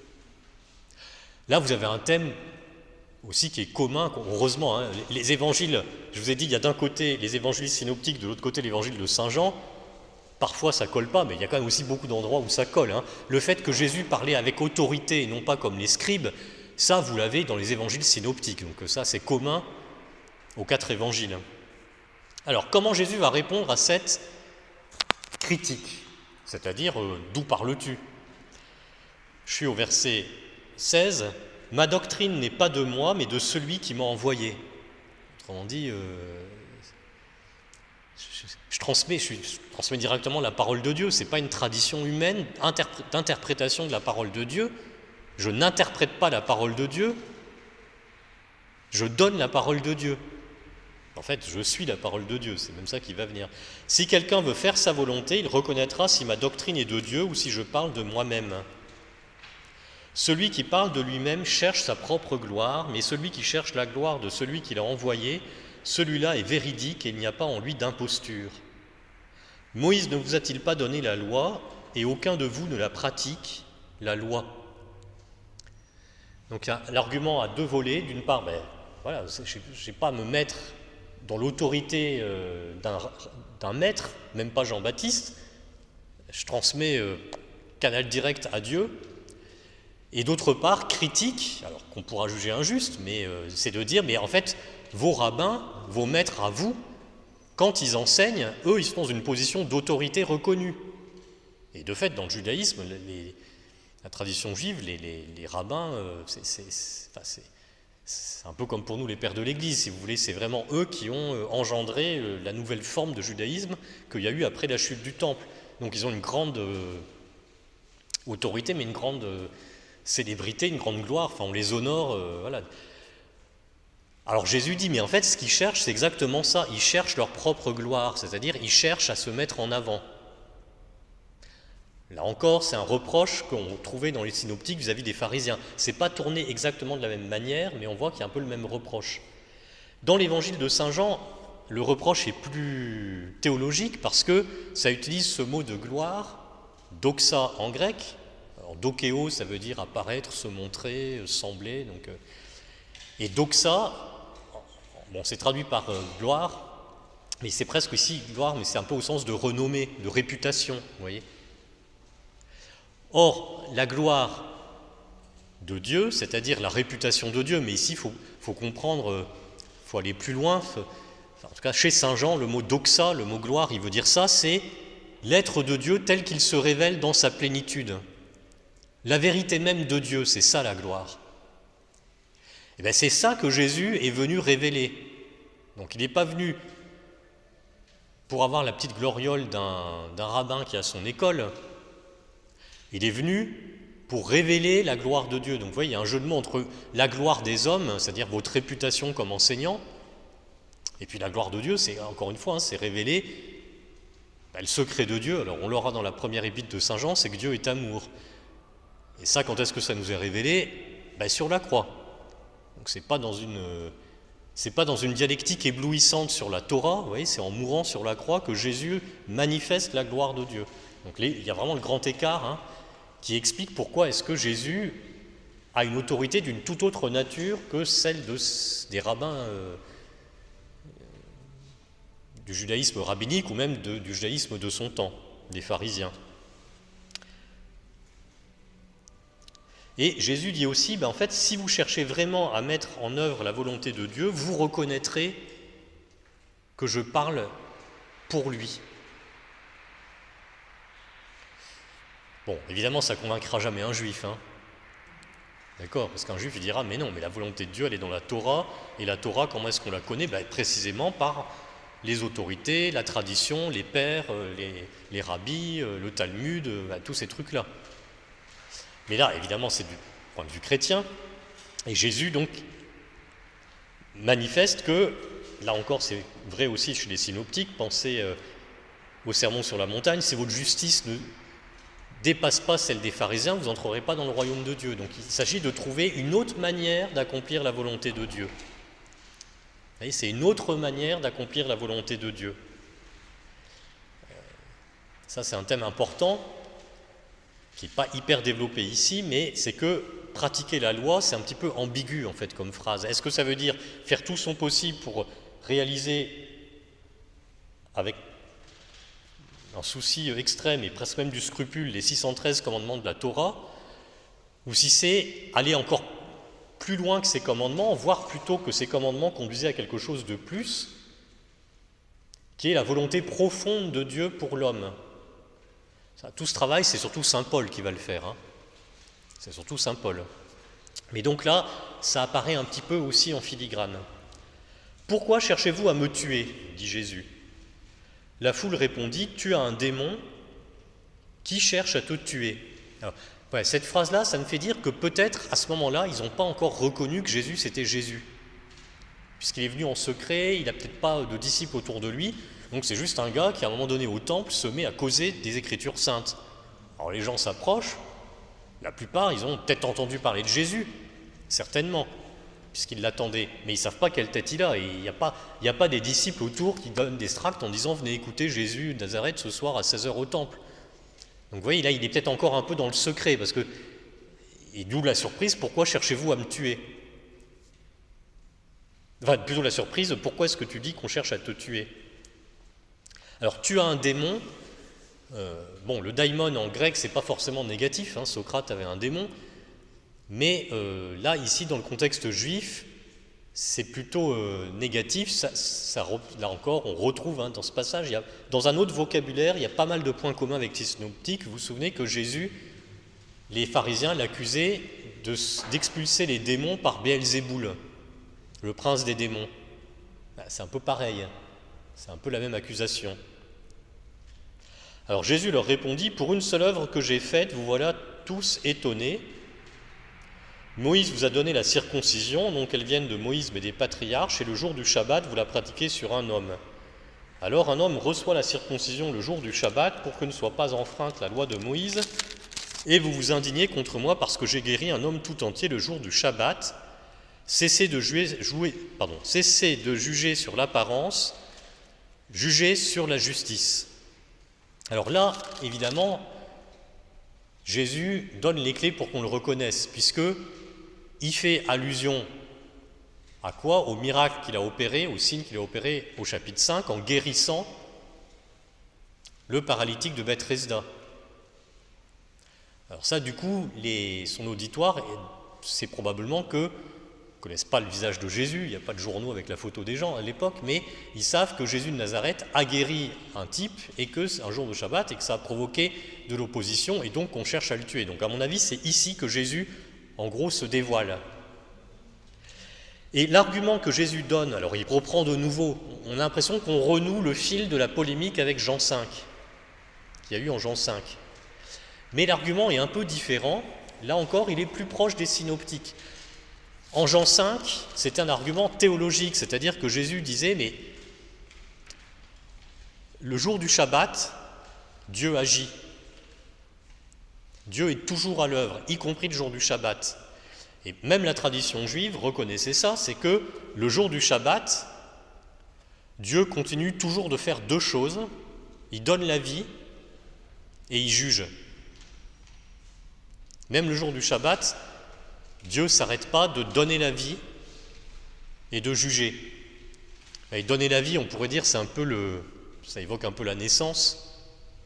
Là, vous avez un thème aussi qui est commun, heureusement. Hein, les évangiles, je vous ai dit, il y a d'un côté les évangiles synoptiques, de l'autre côté l'évangile de Saint Jean. Parfois ça colle pas, mais il y a quand même aussi beaucoup d'endroits où ça colle. Hein. Le fait que Jésus parlait avec autorité et non pas comme les scribes, ça vous l'avez dans les évangiles synoptiques. Donc ça c'est commun aux quatre évangiles. Alors comment Jésus va répondre à cette critique? C'est-à-dire, euh, d'où parles-tu? Je suis au verset seize. « Ma doctrine n'est pas de moi, mais de celui qui m'a envoyé. » Autrement dit, euh, je, je, transmets, je, je transmets directement la parole de Dieu. Ce n'est pas une tradition humaine d'interprétation de la parole de Dieu. Je n'interprète pas la parole de Dieu. Je donne la parole de Dieu. En fait, je suis la parole de Dieu. C'est même ça qui va venir. Si quelqu'un veut faire sa volonté, il reconnaîtra si ma doctrine est de Dieu ou si je parle de moi-même. Celui qui parle de lui-même cherche sa propre gloire, mais celui qui cherche la gloire de celui qui l'a envoyé, celui-là est véridique et il n'y a pas en lui d'imposture. Moïse ne vous a-t-il pas donné la loi, et aucun de vous ne la pratique, la loi? Donc l'argument a deux volets. D'une part, ben, voilà, je n'ai pas à me mettre dans l'autorité euh, d'un, d'un maître, même pas Jean-Baptiste. Je transmets euh, canal direct à Dieu. Et d'autre part, critique, alors qu'on pourra juger injuste, mais euh, c'est de dire, mais en fait, vos rabbins, vos maîtres à vous, quand ils enseignent, eux, ils sont dans une position d'autorité reconnue. Et de fait, dans le judaïsme, les, la tradition juive, les, les, les rabbins, euh, c'est, c'est, c'est, enfin, c'est, c'est un peu comme pour nous les pères de l'Église, si vous voulez, c'est vraiment eux qui ont euh, engendré euh, la nouvelle forme de judaïsme qu'il y a eu après la chute du temple. Donc ils ont une grande euh, autorité, mais une grande... Euh, célébrité, une grande gloire, enfin on les honore, euh, voilà. Alors Jésus dit, mais en fait ce qu'ils cherchent c'est exactement ça, ils cherchent leur propre gloire, c'est-à-dire ils cherchent à se mettre en avant. Là encore c'est un reproche qu'on trouvait dans les synoptiques vis-à-vis des pharisiens. C'est pas tourné exactement de la même manière, mais on voit qu'il y a un peu le même reproche. Dans l'évangile de Saint Jean, le reproche est plus théologique parce que ça utilise ce mot de gloire, doxa en grec. Alors, dokéo, ça veut dire apparaître, se montrer, sembler. Donc, euh, et doxa, bon, c'est traduit par euh, gloire, mais c'est presque ici gloire, mais c'est un peu au sens de renommée, de réputation, vous voyez. Or, la gloire de Dieu, c'est-à-dire la réputation de Dieu, mais ici, il faut, faut comprendre, il euh, faut aller plus loin. Faut, enfin, en tout cas, chez Saint Jean, le mot doxa, le mot gloire, il veut dire ça, c'est l'être de Dieu tel qu'il se révèle dans sa plénitude. La vérité même de Dieu, c'est ça la gloire. Et bien c'est ça que Jésus est venu révéler. Donc il n'est pas venu pour avoir la petite gloriole d'un, d'un rabbin qui a son école. Il est venu pour révéler la gloire de Dieu. Donc vous voyez, il y a un jeu de mots entre la gloire des hommes, c'est-à-dire votre réputation comme enseignant, et puis la gloire de Dieu, c'est encore une fois, hein, c'est révéler Ben, le secret de Dieu, alors on l'aura dans la première épître de Saint Jean, c'est que Dieu est amour. Et ça, quand est-ce que ça nous est révélé? Ben, sur la croix. Donc c'est pas dans une, c'est pas dans une dialectique éblouissante sur la Torah, vous voyez, c'est en mourant sur la croix que Jésus manifeste la gloire de Dieu. Donc il y a vraiment le grand écart hein, qui explique pourquoi est-ce que Jésus a une autorité d'une toute autre nature que celle de, des rabbins euh, du judaïsme rabbinique ou même de, du judaïsme de son temps, des pharisiens. Et Jésus dit aussi, ben en fait, si vous cherchez vraiment à mettre en œuvre la volonté de Dieu, vous reconnaîtrez que je parle pour lui. Bon, évidemment, ça ne convaincra jamais un juif, hein. D'accord? Parce qu'un juif, il dira, mais non, mais la volonté de Dieu, elle est dans la Torah, et la Torah, comment est-ce qu'on la connaît? Ben, précisément par les autorités, la tradition, les pères, les, les rabbis, le Talmud, ben, tous ces trucs-là. Mais là, évidemment, c'est du point de vue chrétien. Et Jésus, donc, manifeste que, là encore, c'est vrai aussi chez les synoptiques, pensez euh, au sermon sur la montagne, si votre justice ne dépasse pas celle des pharisiens, vous n'entrerez pas dans le royaume de Dieu. Donc il s'agit de trouver une autre manière d'accomplir la volonté de Dieu. Vous voyez, c'est une autre manière d'accomplir la volonté de Dieu. Ça, c'est un thème important, qui n'est pas hyper développé ici, mais c'est que pratiquer la loi, c'est un petit peu ambigu en fait comme phrase. Est-ce que ça veut dire faire tout son possible pour réaliser avec un souci extrême et presque même du scrupule les six cent treize commandements de la Torah, ou si c'est aller encore plus loin que ces commandements, voire plutôt que ces commandements conduisaient à quelque chose de plus, qui est la volonté profonde de Dieu pour l'homme. Ça, tout ce travail, c'est surtout saint Paul qui va le faire. Hein. C'est surtout saint Paul. Mais donc là, ça apparaît un petit peu aussi en filigrane. « Pourquoi cherchez-vous à me tuer ?» dit Jésus. La foule répondit « Tu as un démon qui cherche à te tuer. » Alors, ouais, cette phrase-là, ça me fait dire que peut-être, à ce moment-là, ils n'ont pas encore reconnu que Jésus, c'était Jésus. Puisqu'il est venu en secret, il n'a peut-être pas de disciples autour de lui, donc c'est juste un gars qui, à un moment donné, au temple, se met à causer des Écritures saintes. Alors les gens s'approchent, la plupart, ils ont peut-être entendu parler de Jésus, certainement, puisqu'ils l'attendaient, mais ils ne savent pas quelle tête il a, et il n'y a pas, il n'y a pas des disciples autour qui donnent des tracts en disant « Venez écouter Jésus de Nazareth ce soir à seize heures au temple ». Donc vous voyez, là, il est peut-être encore un peu dans le secret, parce que, et d'où la surprise, pourquoi cherchez-vous à me tuer? Enfin, plutôt la surprise, pourquoi est-ce que tu dis qu'on cherche à te tuer? Alors, tu as un démon, euh, bon, le daimon en grec, c'est pas forcément négatif, hein, Socrate avait un démon, mais euh, là, ici, dans le contexte juif, c'est plutôt euh, négatif, ça, ça, là encore, on retrouve hein, dans ce passage, il y a, dans un autre vocabulaire, il y a pas mal de points communs avec les synoptiques. Vous vous souvenez que Jésus, les pharisiens l'accusaient de, d'expulser les démons par Béelzéboul, le prince des démons. Ben, c'est un peu pareil, c'est un peu la même accusation. Alors Jésus leur répondit, « Pour une seule œuvre que j'ai faite, vous voilà tous étonnés. Moïse vous a donné la circoncision, non qu'elle vienne de Moïse mais des patriarches, et le jour du Shabbat, vous la pratiquez sur un homme. Alors un homme reçoit la circoncision le jour du Shabbat pour que ne soit pas enfreinte la loi de Moïse, et vous vous indignez contre moi parce que j'ai guéri un homme tout entier le jour du Shabbat. Cessez de, jouer, jouer, pardon, cessez de juger sur l'apparence, jugez sur la justice. » Alors là, évidemment, Jésus donne les clés pour qu'on le reconnaisse, puisque il fait allusion à quoi? Au miracle qu'il a opéré, au signe qu'il a opéré au chapitre cinq, en guérissant le paralytique de Bethesda. Alors ça, du coup, les, son auditoire, c'est probablement que ne connaissent pas le visage de Jésus, il n'y a pas de journaux avec la photo des gens à l'époque, mais ils savent que Jésus de Nazareth a guéri un type et que c'est un jour de Shabbat et que ça a provoqué de l'opposition et donc on cherche à le tuer. Donc à mon avis, c'est ici que Jésus, en gros, se dévoile. Et l'argument que Jésus donne, alors il reprend de nouveau, on a l'impression qu'on renoue le fil de la polémique avec Jean cinq, qu'il y a eu en Jean cinq. Mais l'argument est un peu différent, là encore, il est plus proche des synoptiques. En Jean cinq, c'est un argument théologique, c'est-à-dire que Jésus disait, mais le jour du Shabbat, Dieu agit. Dieu est toujours à l'œuvre, y compris le jour du Shabbat. Et même la tradition juive reconnaissait ça, c'est que le jour du Shabbat, Dieu continue toujours de faire deux choses. Il donne la vie et il juge. Même le jour du Shabbat, Dieu ne s'arrête pas de donner la vie et de juger. Et donner la vie, on pourrait dire, c'est un peu le, ça évoque un peu la naissance.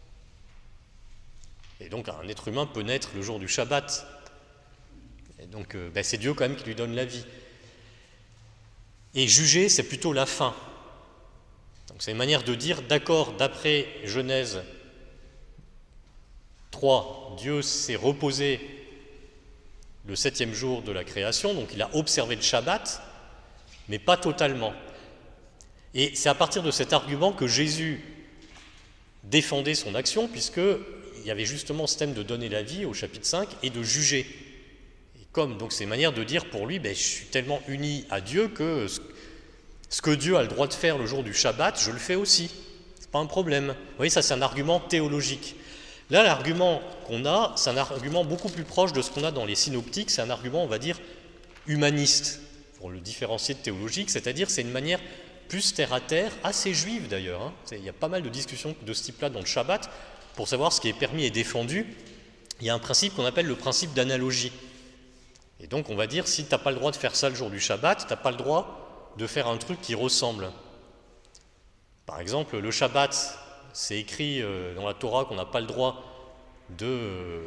Et donc un être humain peut naître le jour du Shabbat. Et donc euh, ben, c'est Dieu quand même qui lui donne la vie. Et juger, c'est plutôt la fin. Donc c'est une manière de dire, d'accord, d'après Genèse trois, Dieu s'est reposé le septième jour de la création, donc il a observé le Shabbat, mais pas totalement. Et c'est à partir de cet argument que Jésus défendait son action, puisqu'il y avait justement ce thème de donner la vie au chapitre cinq et de juger. Et comme, donc c'est une manière de dire pour lui, ben, je suis tellement uni à Dieu que ce, ce que Dieu a le droit de faire le jour du Shabbat, je le fais aussi. C'est pas un problème. Vous voyez, ça c'est un argument théologique. Là, l'argument qu'on a, c'est un argument beaucoup plus proche de ce qu'on a dans les synoptiques, c'est un argument, on va dire, humaniste, pour le différencier de théologique, c'est-à-dire c'est une manière plus terre-à-terre, assez juive d'ailleurs. Hein. Il y a pas mal de discussions de ce type-là dans le Shabbat, pour savoir ce qui est permis et défendu. Il y a un principe qu'on appelle le principe d'analogie. Et donc on va dire, si tu n'as pas le droit de faire ça le jour du Shabbat, tu n'as pas le droit de faire un truc qui ressemble. Par exemple, le Shabbat, c'est écrit dans la Torah qu'on n'a pas le droit de,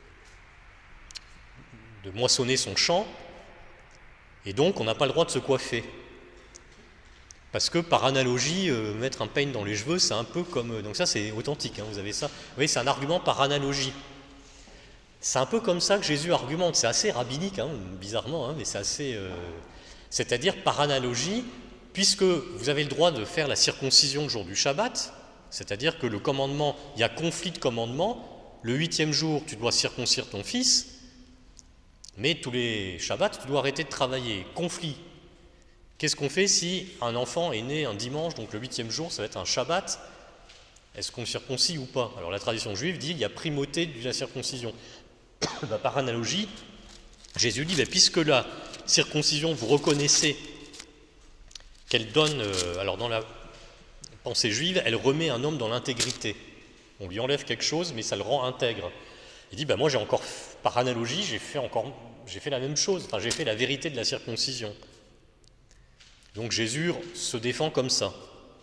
de moissonner son champ, et donc on n'a pas le droit de se coiffer. Parce que par analogie, euh, mettre un peigne dans les cheveux, c'est un peu comme... Donc ça c'est authentique, hein, vous avez ça. Vous voyez, c'est un argument par analogie. C'est un peu comme ça que Jésus argumente. C'est assez rabbinique, hein, bizarrement, hein, mais c'est assez... Euh, c'est-à-dire par analogie, puisque vous avez le droit de faire la circoncision le jour du Shabbat, c'est-à-dire que le commandement, il y a conflit de commandement, le huitième jour, tu dois circoncire ton fils, mais tous les Shabbats, tu dois arrêter de travailler. Conflit. Qu'est-ce qu'on fait si un enfant est né un dimanche, donc le huitième jour, ça va être un Shabbat, est-ce qu'on circoncie ou pas? Alors la tradition juive dit qu'il y a primauté de la circoncision. Ben, par analogie, Jésus dit, ben, puisque la circoncision, vous reconnaissez qu'elle donne, euh, alors dans la pensée juive, elle remet un homme dans l'intégrité. On lui enlève quelque chose, mais ça le rend intègre. Il dit, ben, moi j'ai encore, par analogie, j'ai fait encore, j'ai fait la même chose, enfin j'ai fait la vérité de la circoncision. Donc Jésus se défend comme ça.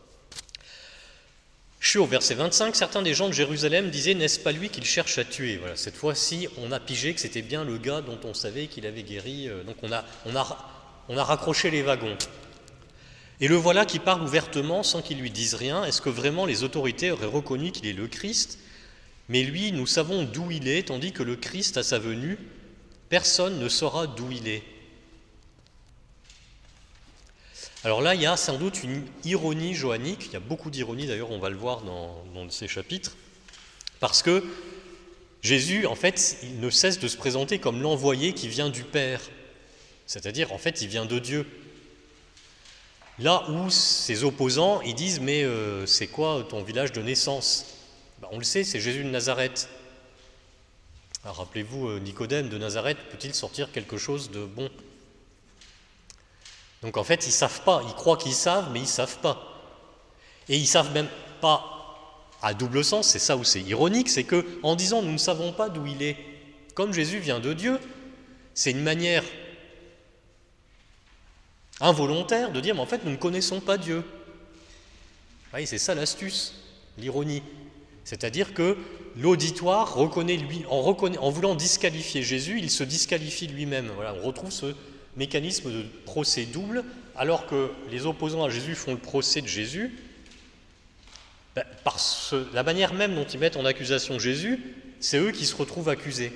Je suis au verset vingt-cinq, certains des gens de Jérusalem disaient, n'est-ce pas lui qu'il cherche à tuer? Voilà, cette fois-ci, on a pigé que c'était bien le gars dont on savait qu'il avait guéri, donc on a, on a, on a raccroché les wagons. Et le voilà qui parle ouvertement sans qu'ils lui disent rien. Est-ce que vraiment les autorités auraient reconnu qu'il est le Christ? Mais lui, nous savons d'où il est, tandis que le Christ, à sa venue, personne ne saura d'où il est. Alors là, il y a sans doute une ironie johannique, il y a beaucoup d'ironie d'ailleurs, on va le voir dans, dans ces chapitres, parce que Jésus, en fait, il ne cesse de se présenter comme l'envoyé qui vient du Père, c'est-à-dire, en fait, il vient de Dieu. Là où ses opposants, ils disent, mais euh, c'est quoi ton village de naissance? Ben, on le sait, c'est Jésus de Nazareth. Alors, rappelez-vous, Nicodème de Nazareth, peut-il sortir quelque chose de bon? Donc en fait, ils ne savent pas, ils croient qu'ils savent, mais ils ne savent pas. Et ils ne savent même pas à double sens, c'est ça où c'est ironique, c'est qu'en disant nous ne savons pas d'où il est, comme Jésus vient de Dieu, c'est une manière involontaire de dire mais en fait nous ne connaissons pas Dieu. Vous voyez, c'est ça l'astuce, l'ironie. C'est-à-dire que l'auditoire reconnaît lui, en, reconnaît, en voulant disqualifier Jésus, il se disqualifie lui-même. Voilà, on retrouve ce mécanisme de procès double, alors que les opposants à Jésus font le procès de Jésus, ben, par ce, la manière même dont ils mettent en accusation Jésus, c'est eux qui se retrouvent accusés.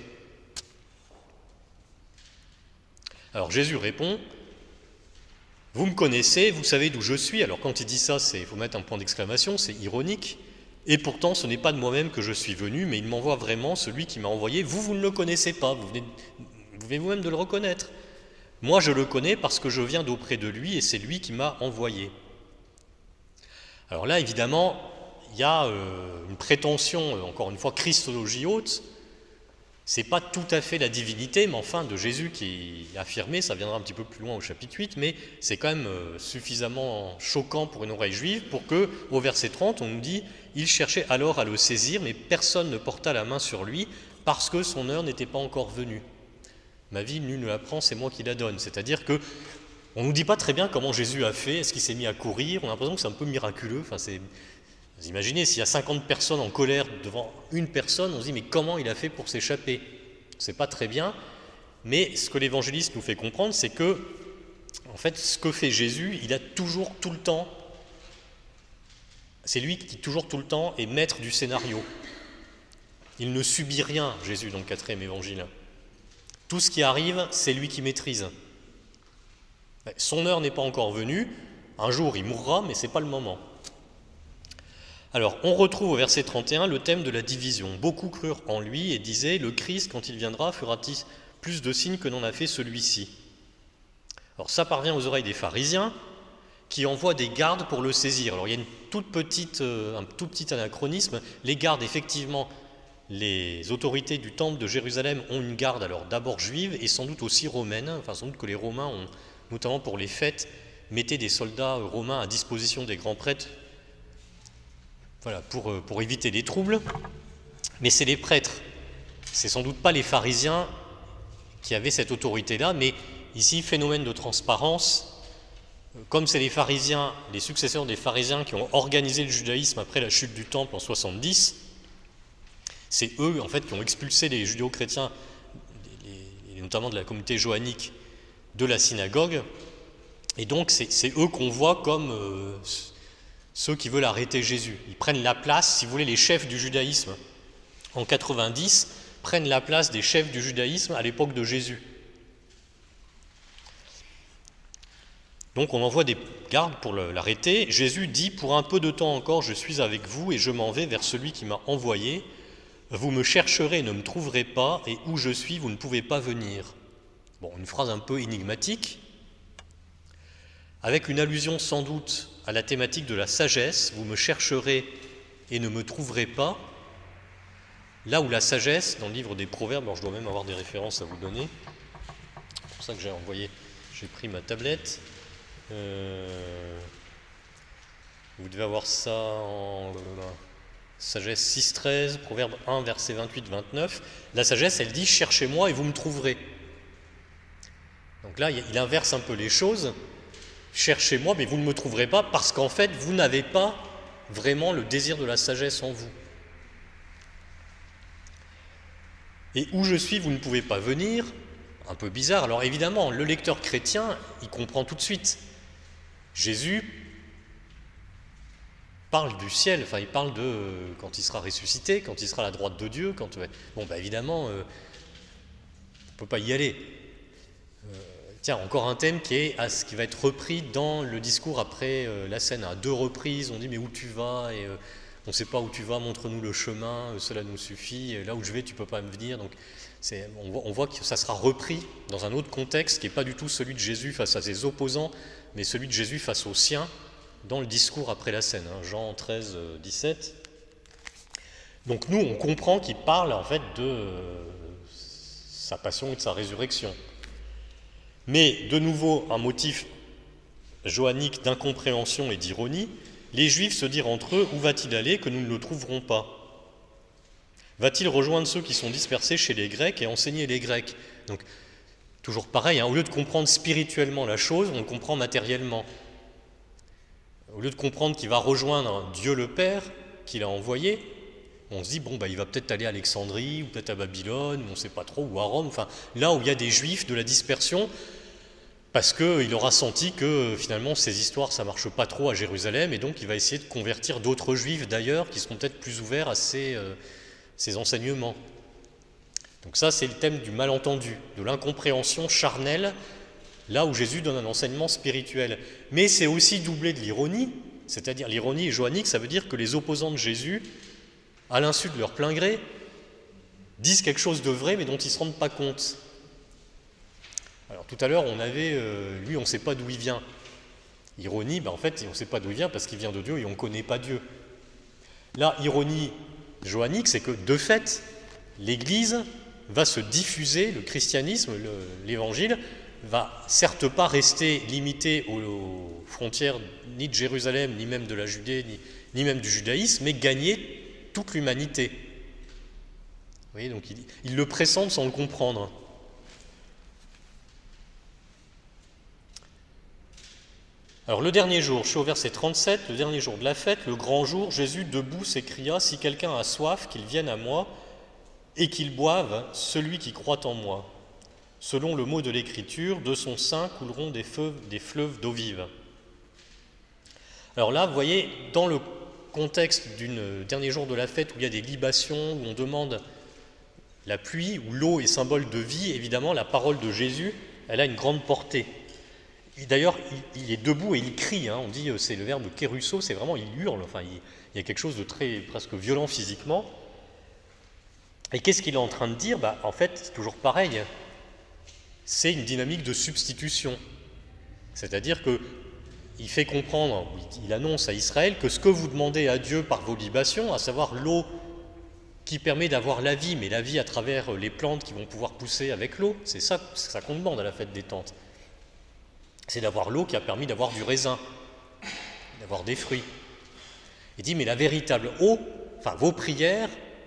Alors Jésus répond, « Vous me connaissez, vous savez d'où je suis. » Alors quand il dit ça, il faut mettre un point d'exclamation, c'est ironique. « Et pourtant, ce n'est pas de moi-même que je suis venu, mais il m'envoie vraiment celui qui m'a envoyé. Vous, vous ne le connaissez pas, vous venez, vous venez vous-même de le reconnaître. Moi, je le connais parce que je viens d'auprès de lui et c'est lui qui m'a envoyé. » Alors là, évidemment, il y a euh, une prétention, euh, encore une fois, christologie haute. C'est pas tout à fait la divinité, mais enfin, de Jésus qui est affirmé, ça viendra un petit peu plus loin au chapitre huit, mais c'est quand même euh, suffisamment choquant pour une oreille juive pour que, au verset trente, on nous dit « Il cherchait alors à le saisir, mais personne ne porta la main sur lui, parce que son heure n'était pas encore venue. Ma vie, nul ne la prend, c'est moi qui la donne. » C'est-à-dire que on ne nous dit pas très bien comment Jésus a fait, est-ce qu'il s'est mis à courir, on a l'impression que c'est un peu miraculeux. Enfin, c'est... Vous imaginez, s'il y a cinquante personnes en colère devant une personne, on se dit mais comment il a fait pour s'échapper? C'est pas très bien, mais ce que l'évangéliste nous fait comprendre, c'est que, en fait, ce que fait Jésus, il a toujours tout le temps, c'est lui qui toujours tout le temps est maître du scénario. Il ne subit rien, Jésus, dans le quatrième évangile. Tout ce qui arrive, c'est lui qui maîtrise. Son heure n'est pas encore venue, un jour il mourra, mais ce n'est pas le moment. Alors, on retrouve au verset trente et un le thème de la division. Beaucoup crurent en lui et disaient « Le Christ, quand il viendra, fera-t-il plus de signes que n'en a fait celui-ci » Alors, ça parvient aux oreilles des pharisiens qui envoient des gardes pour le saisir. Alors, il y a une toute petite, euh, un tout petit anachronisme. Les gardes, effectivement, les autorités du temple de Jérusalem ont une garde, alors d'abord juive et sans doute aussi romaine. Enfin, sans doute que les Romains ont, notamment pour les fêtes, mettaient des soldats romains à disposition des grands prêtres. Voilà, pour, pour éviter les troubles, mais c'est les prêtres, c'est sans doute pas les pharisiens qui avaient cette autorité-là, mais ici, phénomène de transparence, comme c'est les pharisiens, les successeurs des pharisiens qui ont organisé le judaïsme après la chute du temple en soixante-dix, c'est eux, en fait, qui ont expulsé les judéo-chrétiens, et notamment de la communauté johannique, de la synagogue, et donc c'est, c'est eux qu'on voit comme... Euh, ceux qui veulent arrêter Jésus. Ils prennent la place, si vous voulez, les chefs du judaïsme en quatre-vingt-dix prennent la place des chefs du judaïsme à l'époque de Jésus. Donc on envoie des gardes pour l'arrêter. Jésus dit « Pour un peu de temps encore, je suis avec vous et je m'en vais vers celui qui m'a envoyé. Vous me chercherez et ne me trouverez pas, et où je suis, vous ne pouvez pas venir. » Bon, une phrase un peu énigmatique, avec une allusion sans doute à la thématique de la sagesse, vous me chercherez et ne me trouverez pas, là où la sagesse, dans le livre des Proverbes, alors je dois même avoir des références à vous donner, c'est pour ça que j'ai envoyé, j'ai pris ma tablette, euh, vous devez avoir ça en euh, sagesse six treize, Proverbe un, verset vingt-huit vingt-neuf, la sagesse, elle dit « Cherchez-moi et vous me trouverez ». Donc là, il inverse un peu les choses. Cherchez-moi, mais vous ne me trouverez pas parce qu'en fait, vous n'avez pas vraiment le désir de la sagesse en vous. Et où je suis, vous ne pouvez pas venir. Un peu bizarre. Alors évidemment, le lecteur chrétien, il comprend tout de suite. Jésus parle du ciel, enfin il parle de euh, quand il sera ressuscité, quand il sera à la droite de Dieu. Quand, euh, bon, bah évidemment, euh, on ne peut pas y aller. Euh, Tiens, encore un thème qui, est, qui va être repris dans le discours après euh, la scène. À deux reprises, on dit « mais où tu vas ?» et euh, « on ne sait pas où tu vas, montre-nous le chemin, euh, cela nous suffit, et là où je vais, tu ne peux pas me venir. » Donc c'est, on, voit, on voit que ça sera repris dans un autre contexte qui n'est pas du tout celui de Jésus face à ses opposants, mais celui de Jésus face aux siens dans le discours après la scène, hein, Jean treize, dix-sept. Donc nous, on comprend qu'il parle en fait de euh, sa passion et de sa résurrection. Mais de nouveau, un motif johannique d'incompréhension et d'ironie, les Juifs se dirent entre eux « Où va-t-il aller que nous ne le trouverons pas ? Va-t-il rejoindre ceux qui sont dispersés chez les Grecs et enseigner les Grecs ?» Donc, toujours pareil, hein, au lieu de comprendre spirituellement la chose, on le comprend matériellement. Au lieu de comprendre qu'il va rejoindre Dieu le Père, qu'il a envoyé, on se dit, bon, bah, il va peut-être aller à Alexandrie, ou peut-être à Babylone, on ne sait pas trop, ou à Rome, enfin, là où il y a des Juifs de la dispersion, parce qu'il aura senti que finalement ces histoires, ça ne marche pas trop à Jérusalem, et donc il va essayer de convertir d'autres Juifs d'ailleurs, qui seront peut-être plus ouverts à ces, euh, ces enseignements. Donc ça, c'est le thème du malentendu, de l'incompréhension charnelle, là où Jésus donne un enseignement spirituel. Mais c'est aussi doublé de l'ironie, c'est-à-dire l'ironie johannique, ça veut dire que les opposants de Jésus, à l'insu de leur plein gré, disent quelque chose de vrai, mais dont ils ne se rendent pas compte. Alors tout à l'heure, on avait, euh, lui, on ne sait pas d'où il vient. Ironie, ben, en fait, on ne sait pas d'où il vient parce qu'il vient de Dieu et on ne connaît pas Dieu. La ironie johannique, c'est que de fait, l'Église va se diffuser, le christianisme, le, l'évangile, va certes pas rester limité aux, aux frontières ni de Jérusalem, ni même de la Judée, ni, ni même du judaïsme, mais gagner toute l'humanité. Vous voyez, donc il, il le pressent sans le comprendre. Alors le dernier jour, je suis au verset trente-sept, le dernier jour de la fête, le grand jour, Jésus debout s'écria, si quelqu'un a soif, qu'il vienne à moi et qu'il boive, celui qui croit en moi. Selon le mot de l'Écriture, de son sein couleront des, feux, des fleuves d'eau vive. Alors là, vous voyez, dans le contexte du dernier jour de la fête où il y a des libations, où on demande la pluie, où l'eau est symbole de vie, évidemment, la parole de Jésus, elle a une grande portée. Et d'ailleurs, il, il est debout et il crie, hein, on dit, c'est le verbe kérusso, c'est vraiment, il hurle, enfin, il, il y a quelque chose de très, presque violent physiquement. Et qu'est-ce qu'il est en train de dire ? Bah, en fait, c'est toujours pareil, c'est une dynamique de substitution. C'est-à-dire qu'il fait comprendre, il annonce à Israël que ce que vous demandez à Dieu par vos libations, à savoir l'eau qui permet d'avoir la vie, mais la vie à travers les plantes qui vont pouvoir pousser avec l'eau, c'est ça, c'est ça qu'on demande à la fête des tentes. C'est d'avoir l'eau qui a permis d'avoir du raisin, d'avoir des fruits. Il dit, mais la véritable eau, enfin vos prières,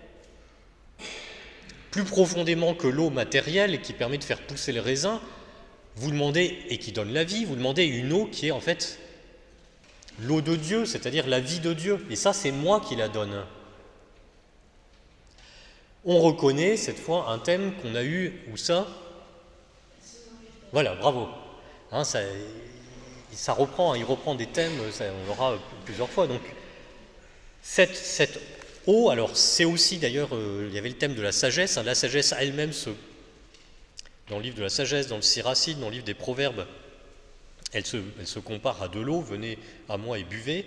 plus profondément que l'eau matérielle qui permet de faire pousser le raisin, vous demandez, et qui donne la vie, vous demandez une eau qui est en fait l'eau de Dieu, c'est-à-dire la vie de Dieu. Et ça, c'est moi qui la donne. On reconnaît cette fois un thème qu'on a eu, où ça ? Voilà, bravo. Hein, ça, ça reprend, il reprend des thèmes, ça, on l'aura plusieurs fois. Donc, cette, cette eau, alors c'est aussi d'ailleurs, euh, il y avait le thème de la sagesse. Hein, la sagesse elle-même, se, dans le livre de la sagesse, dans le Siracide, dans le livre des Proverbes, elle se, elle se compare à de l'eau, venez à moi et buvez.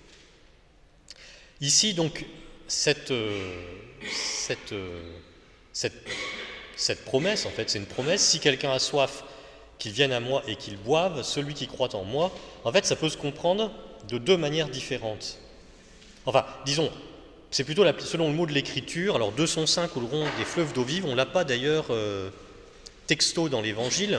Ici, donc, cette, euh, cette, euh, cette, cette promesse, en fait, c'est une promesse, si quelqu'un a soif, qu'il vienne à moi et qu'il boive, celui qui croit en moi, en fait, ça peut se comprendre de deux manières différentes. Enfin, disons, c'est plutôt la, selon le mot de l'Écriture, alors de son sein couleront des fleuves d'eau vive, on ne l'a pas d'ailleurs euh, texto dans l'Évangile,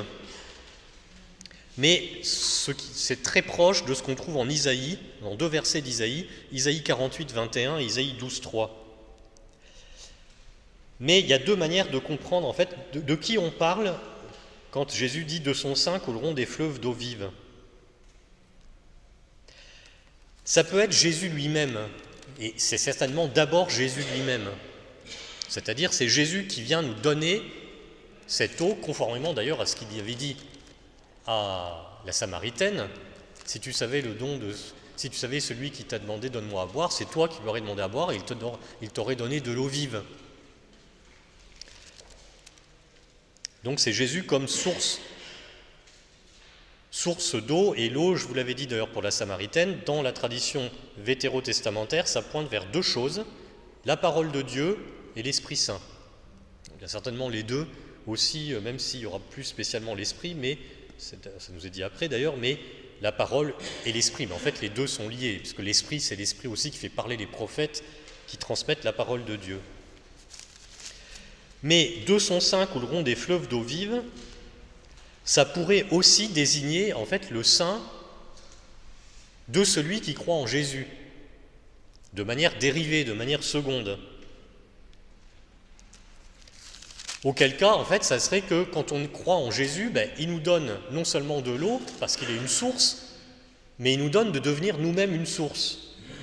mais ce qui, c'est très proche de ce qu'on trouve en Isaïe, dans deux versets d'Isaïe, Isaïe quarante-huit, vingt et un et Isaïe douze, trois. Mais il y a deux manières de comprendre, en fait, de, de qui on parle quand Jésus dit « de son sein couleront des fleuves d'eau vive ». Ça peut être Jésus lui-même, et c'est certainement d'abord Jésus lui-même. C'est-à-dire c'est Jésus qui vient nous donner cette eau, conformément d'ailleurs à ce qu'il avait dit à la Samaritaine. Si tu savais le don de, si tu savais celui qui t'a demandé « donne-moi à boire », c'est toi qui lui aurais demandé à boire et il, te, il t'aurait donné de l'eau vive. Donc c'est Jésus comme source, source d'eau, et l'eau, je vous l'avais dit d'ailleurs pour la Samaritaine, dans la tradition vétérotestamentaire, ça pointe vers deux choses, la parole de Dieu et l'Esprit Saint. Il y a certainement les deux aussi, même s'il y aura plus spécialement l'Esprit, mais ça nous est dit après d'ailleurs, mais la parole et l'Esprit. Mais en fait les deux sont liés, puisque l'Esprit c'est l'Esprit aussi qui fait parler les prophètes, qui transmettent la parole de Dieu. Mais de son sein couleront des fleuves d'eau vive, ça pourrait aussi désigner en fait le sein de celui qui croit en Jésus, de manière dérivée, de manière seconde. Auquel cas, en fait, ça serait que quand on croit en Jésus, ben, il nous donne non seulement de l'eau, parce qu'il est une source, mais il nous donne de devenir nous-mêmes une source.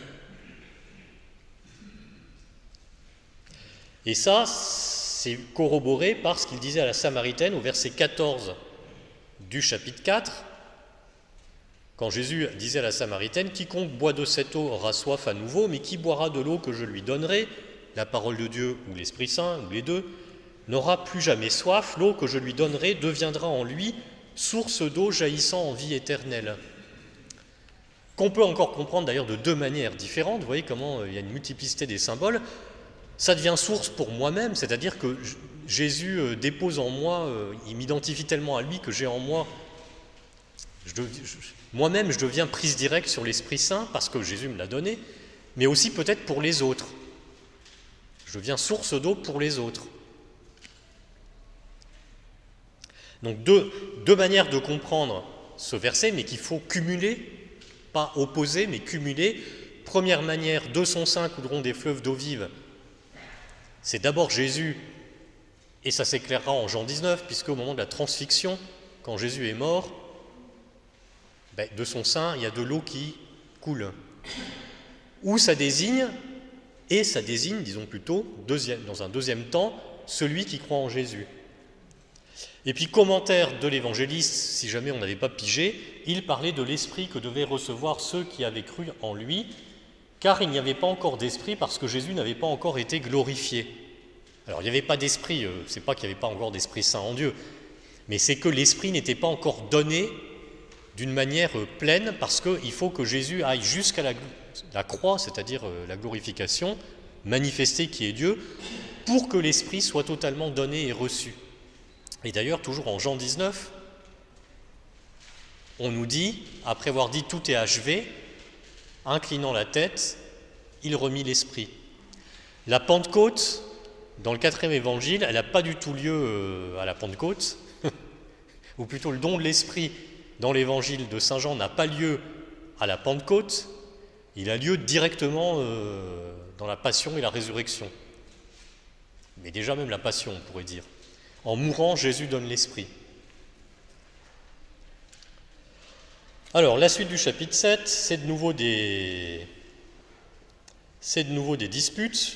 Et ça, c'est corroboré par ce qu'il disait à la Samaritaine au verset quatorze du chapitre quatre, quand Jésus disait à la Samaritaine « Quiconque boit de cette eau aura soif à nouveau, mais qui boira de l'eau que je lui donnerai, la parole de Dieu ou l'Esprit Saint, ou les deux, n'aura plus jamais soif, l'eau que je lui donnerai deviendra en lui source d'eau jaillissant en vie éternelle. » Qu'on peut encore comprendre d'ailleurs de deux manières différentes, vous voyez comment euh, il y a une multiplicité des symboles. Ça devient source pour moi-même, c'est-à-dire que Jésus euh, dépose en moi, euh, il m'identifie tellement à lui que j'ai en moi, je, je, moi-même je deviens prise directe sur l'Esprit Saint parce que Jésus me l'a donné, mais aussi peut-être pour les autres. Je deviens source d'eau pour les autres. Donc deux, deux manières de comprendre ce verset, mais qu'il faut cumuler, pas opposer, mais cumuler. Première manière, de son sein couleront des fleuves d'eau vive. C'est d'abord Jésus, et ça s'éclairera en Jean dix-neuf, puisque au moment de la transfixion, quand Jésus est mort, ben, de son sein, il y a de l'eau qui coule. Où ça désigne, et ça désigne, disons plutôt, deuxième, dans un deuxième temps, celui qui croit en Jésus. Et puis, commentaire de l'évangéliste, si jamais on n'avait pas pigé, il parlait de l'esprit que devaient recevoir ceux qui avaient cru en lui, car il n'y avait pas encore d'esprit parce que Jésus n'avait pas encore été glorifié. Alors, il n'y avait pas d'esprit, euh, c'est pas qu'il n'y avait pas encore d'Esprit Saint en Dieu, mais c'est que l'esprit n'était pas encore donné d'une manière pleine, parce qu'il faut que Jésus aille jusqu'à la, la croix, c'est-à-dire euh, la glorification, manifester qui est Dieu, pour que l'esprit soit totalement donné et reçu. Et d'ailleurs, toujours en Jean dix-neuf, on nous dit, après avoir dit « tout est achevé », inclinant la tête, il remit l'esprit. La Pentecôte, dans le quatrième évangile, elle n'a pas du tout lieu à la Pentecôte, ou plutôt le don de l'esprit dans l'évangile de Saint Jean n'a pas lieu à la Pentecôte, il a lieu directement euh, dans la passion et la résurrection. Mais déjà même la passion, on pourrait dire. En mourant, Jésus donne l'esprit. Alors, la suite du chapitre sept, c'est de nouveau des, c'est de nouveau des disputes.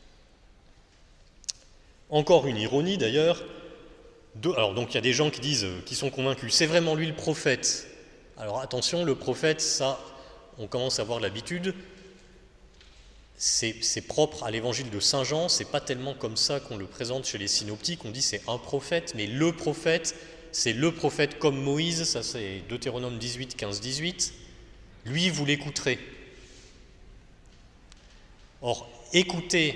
Encore une ironie d'ailleurs. De, alors, donc, il y a des gens qui disent, qui sont convaincus, c'est vraiment lui le prophète. Alors, attention, le prophète, ça, on commence à avoir l'habitude. C'est, c'est propre à l'évangile de Saint Jean, c'est pas tellement comme ça qu'on le présente chez les synoptiques, on dit c'est un prophète, mais le prophète, c'est le prophète comme Moïse, ça c'est Deutéronome dix-huit, quinze, dix-huit, lui vous l'écouterez. Or, écouter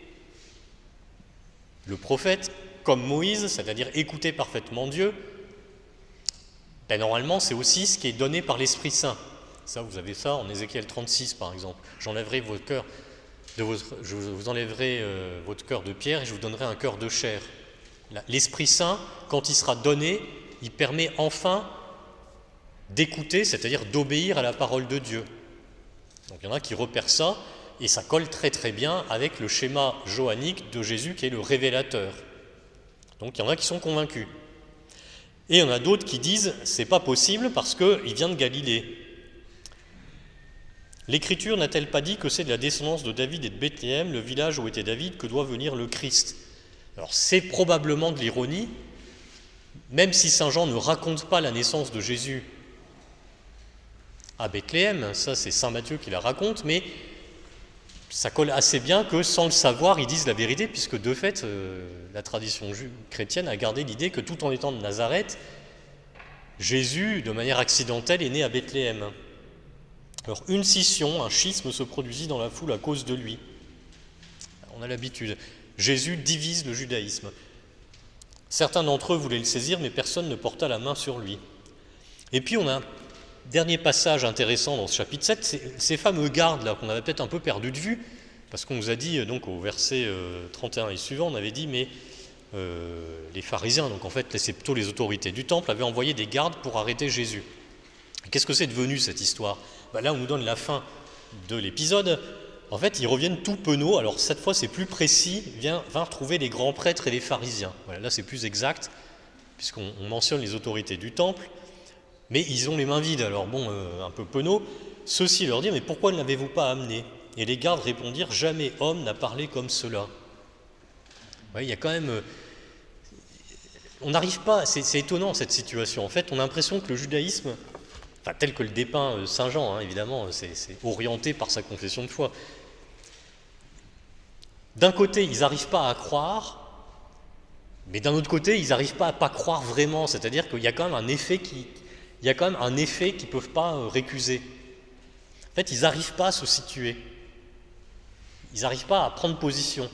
le prophète comme Moïse, c'est-à-dire écouter parfaitement Dieu, ben normalement c'est aussi ce qui est donné par l'Esprit Saint. Ça, vous avez ça en Ézéchiel trente-six par exemple, j'enlèverai votre cœur. De votre, je vous enlèverai euh, votre cœur de pierre et je vous donnerai un cœur de chair. L'Esprit Saint, quand il sera donné, il permet enfin d'écouter, c'est-à-dire d'obéir à la parole de Dieu. Donc il y en a qui repèrent ça, et ça colle très très bien avec le schéma johannique de Jésus qui est le révélateur. Donc il y en a qui sont convaincus. Et il y en a d'autres qui disent c'est pas possible parce qu'il vient de Galilée. L'Écriture n'a-t-elle pas dit que c'est de la descendance de David et de Bethléem, le village où était David, que doit venir le Christ? Alors c'est probablement de l'ironie, même si Saint Jean ne raconte pas la naissance de Jésus à Bethléem, ça c'est Saint Matthieu qui la raconte, mais ça colle assez bien que sans le savoir, ils disent la vérité, puisque de fait, euh, la tradition chrétienne a gardé l'idée que tout en étant de Nazareth, Jésus, de manière accidentelle, est né à Bethléem. Alors, une scission, un schisme se produisit dans la foule à cause de lui. On a l'habitude. Jésus divise le judaïsme. Certains d'entre eux voulaient le saisir, mais personne ne porta la main sur lui. Et puis, on a un dernier passage intéressant dans ce chapitre sept, c'est ces fameux gardes là qu'on avait peut-être un peu perdu de vue, parce qu'on nous a dit, donc au verset euh, trente et un et suivant, on avait dit, mais euh, les pharisiens, donc en fait, c'est plutôt les autorités du temple, avaient envoyé des gardes pour arrêter Jésus. Qu'est-ce que c'est devenu cette histoire? Ben là, on nous donne la fin de l'épisode. En fait, ils reviennent tout penauds. Alors cette fois, c'est plus précis. Viens, va retrouver les grands prêtres et les pharisiens. Voilà, là, c'est plus exact, puisqu'on on mentionne les autorités du temple. Mais ils ont les mains vides. Alors bon, euh, un peu penauds. Ceux-ci leur disent, mais pourquoi ne l'avez-vous pas amené? Et les gardes répondirent, jamais homme n'a parlé comme cela. Ouais, il y a quand même... Euh, on n'arrive pas... C'est, c'est étonnant, cette situation. En fait, on a l'impression que le judaïsme... Enfin, tel que le dépeint Saint Jean, hein, évidemment, c'est, c'est orienté par sa confession de foi. D'un côté, ils n'arrivent pas à croire, mais d'un autre côté, ils n'arrivent pas à pas croire vraiment. C'est-à-dire qu'il y a quand même un effet qui, il y a quand même un effet qu'ils ne peuvent pas récuser. En fait, ils n'arrivent pas à se situer. Ils n'arrivent pas à prendre position.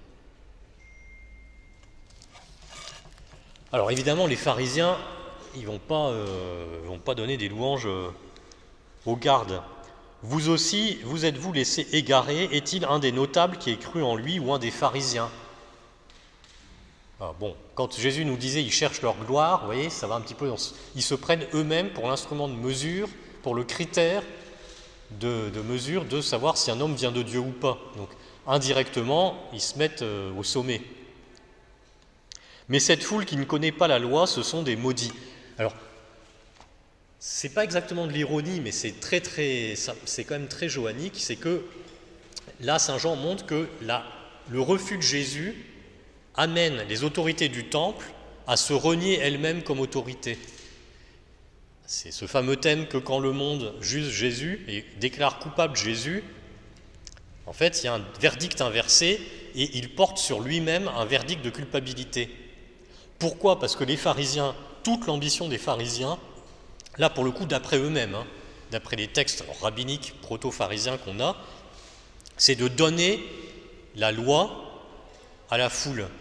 Alors évidemment, les pharisiens, ils ne vont pas, euh, vont pas donner des louanges euh, aux gardes. vous aussi, vous êtes-vous laissé égarer? Est-il un des notables qui ait cru en lui ou un des pharisiens? Alors bon, quand Jésus nous disait ils cherchent leur gloire, vous voyez, ça va un petit peu dans ce... Ils se prennent eux-mêmes pour l'instrument de mesure, pour le critère de, de mesure de savoir si un homme vient de Dieu ou pas. Donc indirectement, ils se mettent euh, au sommet. Mais cette foule qui ne connaît pas la loi, ce sont des maudits. Alors, c'est pas exactement de l'ironie, mais c'est très très, c'est quand même très johannique. C'est que là, saint Jean montre que la, le refus de Jésus amène les autorités du temple à se renier elles-mêmes comme autorités. C'est ce fameux thème que quand le monde juge Jésus et déclare coupable Jésus, en fait, il y a un verdict inversé et il porte sur lui-même un verdict de culpabilité. Pourquoi? Parce que les pharisiens, toute l'ambition des pharisiens, là pour le coup d'après eux-mêmes, hein, d'après les textes rabbiniques proto-pharisiens qu'on a, c'est de donner la loi à la foule. Vous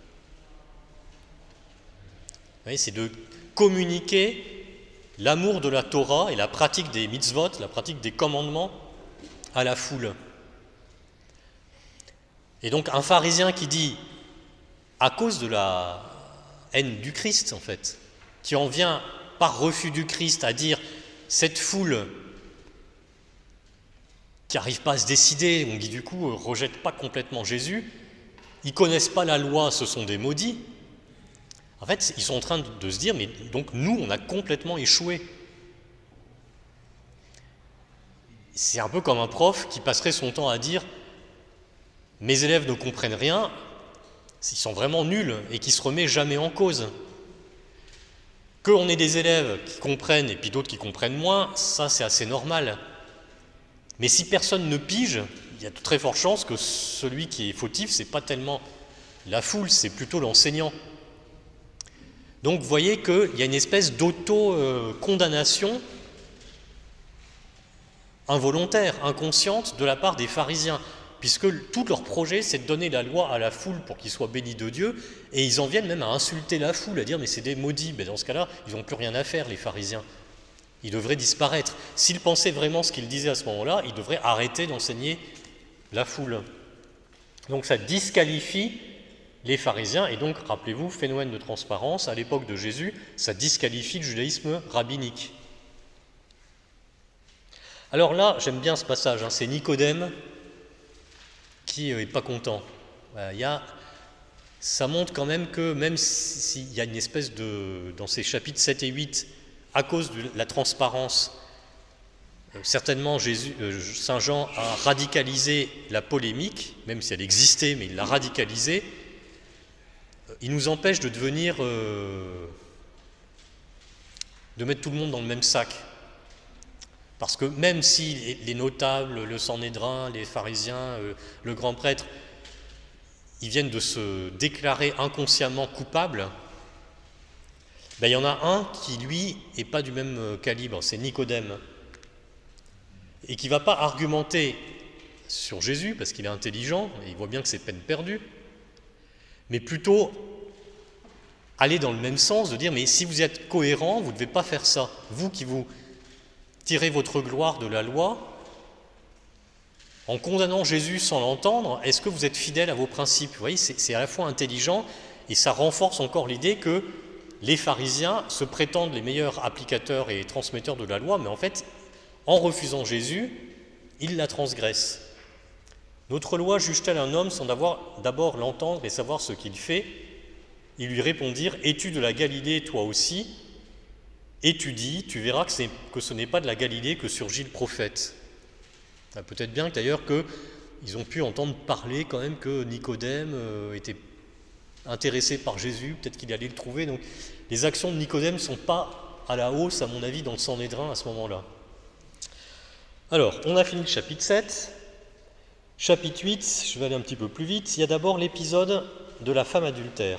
voyez, c'est de communiquer l'amour de la Torah et la pratique des mitzvot, la pratique des commandements à la foule. Et donc un pharisien qui dit, à cause de la haine du Christ en fait, qui en vient par refus du Christ à dire cette foule qui n'arrive pas à se décider, on dit du coup, ne rejette pas complètement Jésus, ils ne connaissent pas la loi, ce sont des maudits. En fait, ils sont en train de se dire, mais donc nous, on a complètement échoué. C'est un peu comme un prof qui passerait son temps à dire « mes élèves ne comprennent rien », ils sont vraiment nuls et qui se remet jamais en cause. Qu'on ait des élèves qui comprennent et puis d'autres qui comprennent moins, ça c'est assez normal. Mais si personne ne pige, il y a de très fortes chances que celui qui est fautif, c'est pas tellement la foule, c'est plutôt l'enseignant. Donc vous voyez qu'il y a une espèce d'auto-condamnation involontaire, inconsciente de la part des pharisiens, puisque tout leur projet c'est de donner la loi à la foule pour qu'ils soient bénis de Dieu, et ils en viennent même à insulter la foule, à dire mais c'est des maudits. Mais dans ce cas-là, ils n'ont plus rien à faire, les pharisiens. Ils devraient disparaître. S'ils pensaient vraiment ce qu'ils disaient à ce moment-là, ils devraient arrêter d'enseigner la foule. Donc ça disqualifie les pharisiens, et donc, rappelez-vous, phénomène de transparence, à l'époque de Jésus, ça disqualifie le judaïsme rabbinique. Alors là, j'aime bien ce passage, hein, c'est Nicodème qui n'est pas content. Voilà, il y a, ça montre quand même que même s'il y a une espèce de, dans ces chapitres sept et huit, à cause de la transparence, euh, certainement Jésus, euh, saint Jean a radicalisé la polémique, même si elle existait, mais il l'a radicalisée. Il nous empêche de devenir, euh, de mettre tout le monde dans le même sac. Parce que même si les notables, le Sanhédrin, les pharisiens, euh, le grand prêtre, ils viennent de se déclarer inconsciemment coupables, ben, il y en a un qui, lui, n'est pas du même calibre, c'est Nicodème, et qui ne va pas argumenter sur Jésus, parce qu'il est intelligent, et il voit bien que c'est peine perdue, mais plutôt aller dans le même sens, de dire, mais si vous êtes cohérent, vous ne devez pas faire ça. Vous qui vous tirez votre gloire de la loi, en condamnant Jésus sans l'entendre, est-ce que vous êtes fidèle à vos principes? Vous voyez, c'est, c'est à la fois intelligent, et ça renforce encore l'idée que les pharisiens se prétendent les meilleurs applicateurs et transmetteurs de la loi, mais en fait, en refusant Jésus, ils la transgressent. Notre loi juge-t-elle un homme sans d'abord, d'abord l'entendre et savoir ce qu'il fait? Ils lui répondirent, « Es-tu de la Galilée, toi aussi? Étudie, tu verras que, c'est, que ce n'est pas de la Galilée que surgit le prophète. » Peut-être bien que d'ailleurs qu'ils ont pu entendre parler quand même que Nicodème euh, était intéressé par Jésus, peut-être qu'il allait le trouver. Donc les actions de Nicodème ne sont pas à la hausse, à mon avis, dans le Sanhédrin à ce moment-là. Alors, on a fini le chapitre sept. Chapitre huit, je vais aller un petit peu plus vite. Il y a d'abord l'épisode de la femme adultère.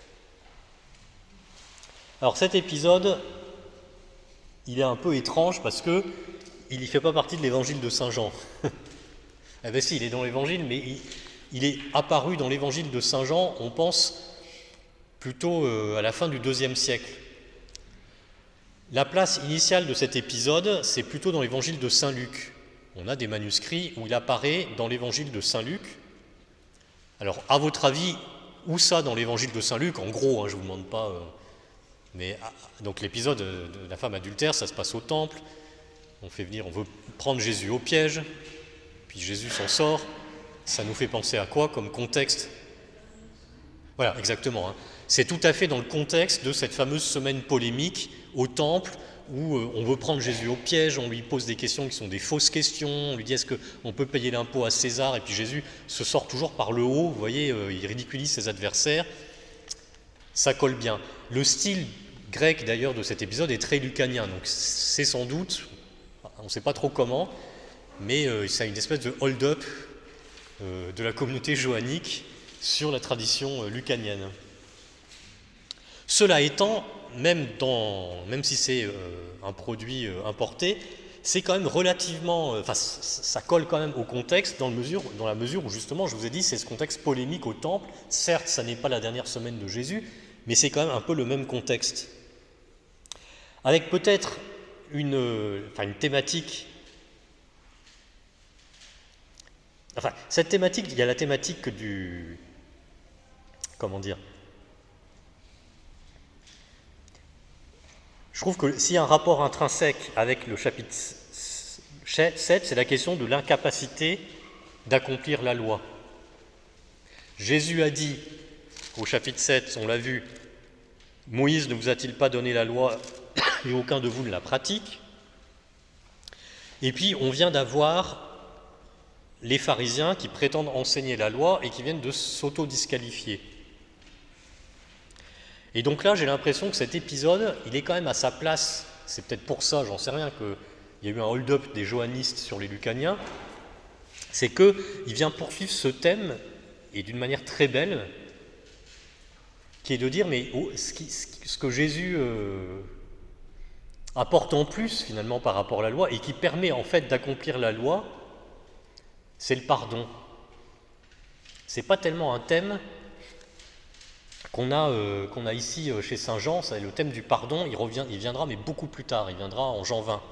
Alors cet épisode, il est un peu étrange parce que il ne fait pas partie de l'évangile de saint Jean. Eh bien si, il est dans l'évangile, mais il, il est apparu dans l'évangile de saint Jean, on pense, plutôt euh, à la fin du deuxième siècle. La place initiale de cet épisode, c'est plutôt dans l'évangile de saint Luc. on a des manuscrits où il apparaît dans l'évangile de Saint Luc. Alors, à votre avis, où ça dans l'évangile de Saint Luc? En gros, hein, je ne vous demande pas... Euh, mais ah, donc l'épisode de la femme adultère, ça se passe au temple. On fait venir, on veut prendre Jésus au piège, puis Jésus s'en sort. Ça nous fait penser à quoi comme contexte? Voilà, exactement. Hein. C'est tout à fait dans le contexte de cette fameuse semaine polémique au temple, où euh, on veut prendre Jésus au piège, on lui pose des questions qui sont des fausses questions, on lui dit est-ce qu'on peut payer l'impôt à César, et puis Jésus se sort toujours par le haut, vous voyez, euh, il ridiculise ses adversaires. Ça colle bien. Le style grec d'ailleurs de cet épisode est très lucanien, donc c'est sans doute, on ne sait pas trop comment, mais euh, ça a une espèce de hold-up euh, de la communauté johannique sur la tradition euh, lucanienne. Cela étant, même, dans, même si c'est euh, un produit euh, importé, c'est quand même relativement, enfin euh, ça colle quand même au contexte dans, le mesure, dans la mesure où justement, je vous ai dit, c'est ce contexte polémique au temple. Certes, ça n'est pas la dernière semaine de Jésus, mais c'est quand même un peu le même contexte. Avec peut-être une, enfin une thématique, enfin cette thématique, il y a la thématique du, comment dire, je trouve que s'il y a un rapport intrinsèque avec le chapitre sept, c'est la question de l'incapacité d'accomplir la loi. Jésus a dit, au chapitre sept, on l'a vu, « Moïse ne vous a-t-il pas donné la loi et aucun de vous ne la pratique ?» Et puis, on vient d'avoir les pharisiens qui prétendent enseigner la loi et qui viennent de s'auto-disqualifier. Et donc là, j'ai l'impression que cet épisode, il est quand même à sa place. C'est peut-être pour ça, j'en sais rien, qu'il y a eu un hold-up des johannistes sur les lucaniens. C'est qu'il vient poursuivre ce thème, et d'une manière très belle, qui est de dire, mais oh, ce, qui, ce que Jésus euh, apporte en plus, finalement, par rapport à la loi, et qui permet, en fait, d'accomplir la loi, c'est le pardon. C'est pas tellement un thème qu'on a, euh, qu'on a ici euh, chez Saint Jean, c'est le thème du pardon, il, revient, il viendra, mais beaucoup plus tard, il viendra en Jean vingt.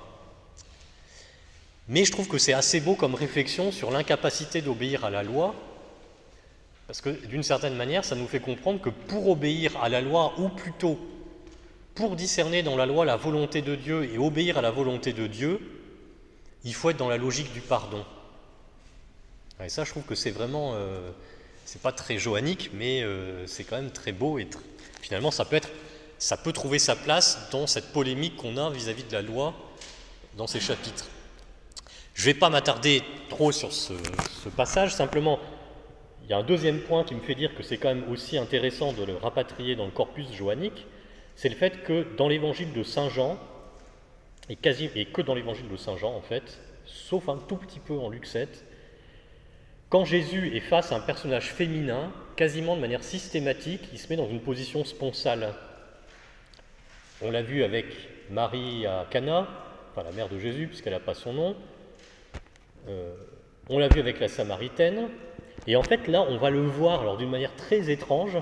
Mais je trouve que c'est assez beau comme réflexion sur l'incapacité d'obéir à la loi, parce que d'une certaine manière, ça nous fait comprendre que pour obéir à la loi, ou plutôt pour discerner dans la loi la volonté de Dieu et obéir à la volonté de Dieu, il faut être dans la logique du pardon. Et ça, je trouve que c'est vraiment, euh, c'est pas très johannique, mais euh, c'est quand même très beau et tr- finalement, ça peut être, ça peut trouver sa place dans cette polémique qu'on a vis-à-vis de la loi dans ces chapitres. Je ne vais pas m'attarder trop sur ce, ce passage, simplement, il y a un deuxième point qui me fait dire que c'est quand même aussi intéressant de le rapatrier dans le corpus johannique, c'est le fait que dans l'évangile de Saint Jean, et, quasi, et que dans l'évangile de Saint Jean en fait, sauf un tout petit peu en Luc sept, quand Jésus est face à un personnage féminin, quasiment de manière systématique, il se met dans une position sponsale. On l'a vu avec Marie à Cana, enfin la mère de Jésus, puisqu'elle n'a pas son nom. Euh, on l'a vu avec la Samaritaine. Et en fait, là, on va le voir alors d'une manière très étrange.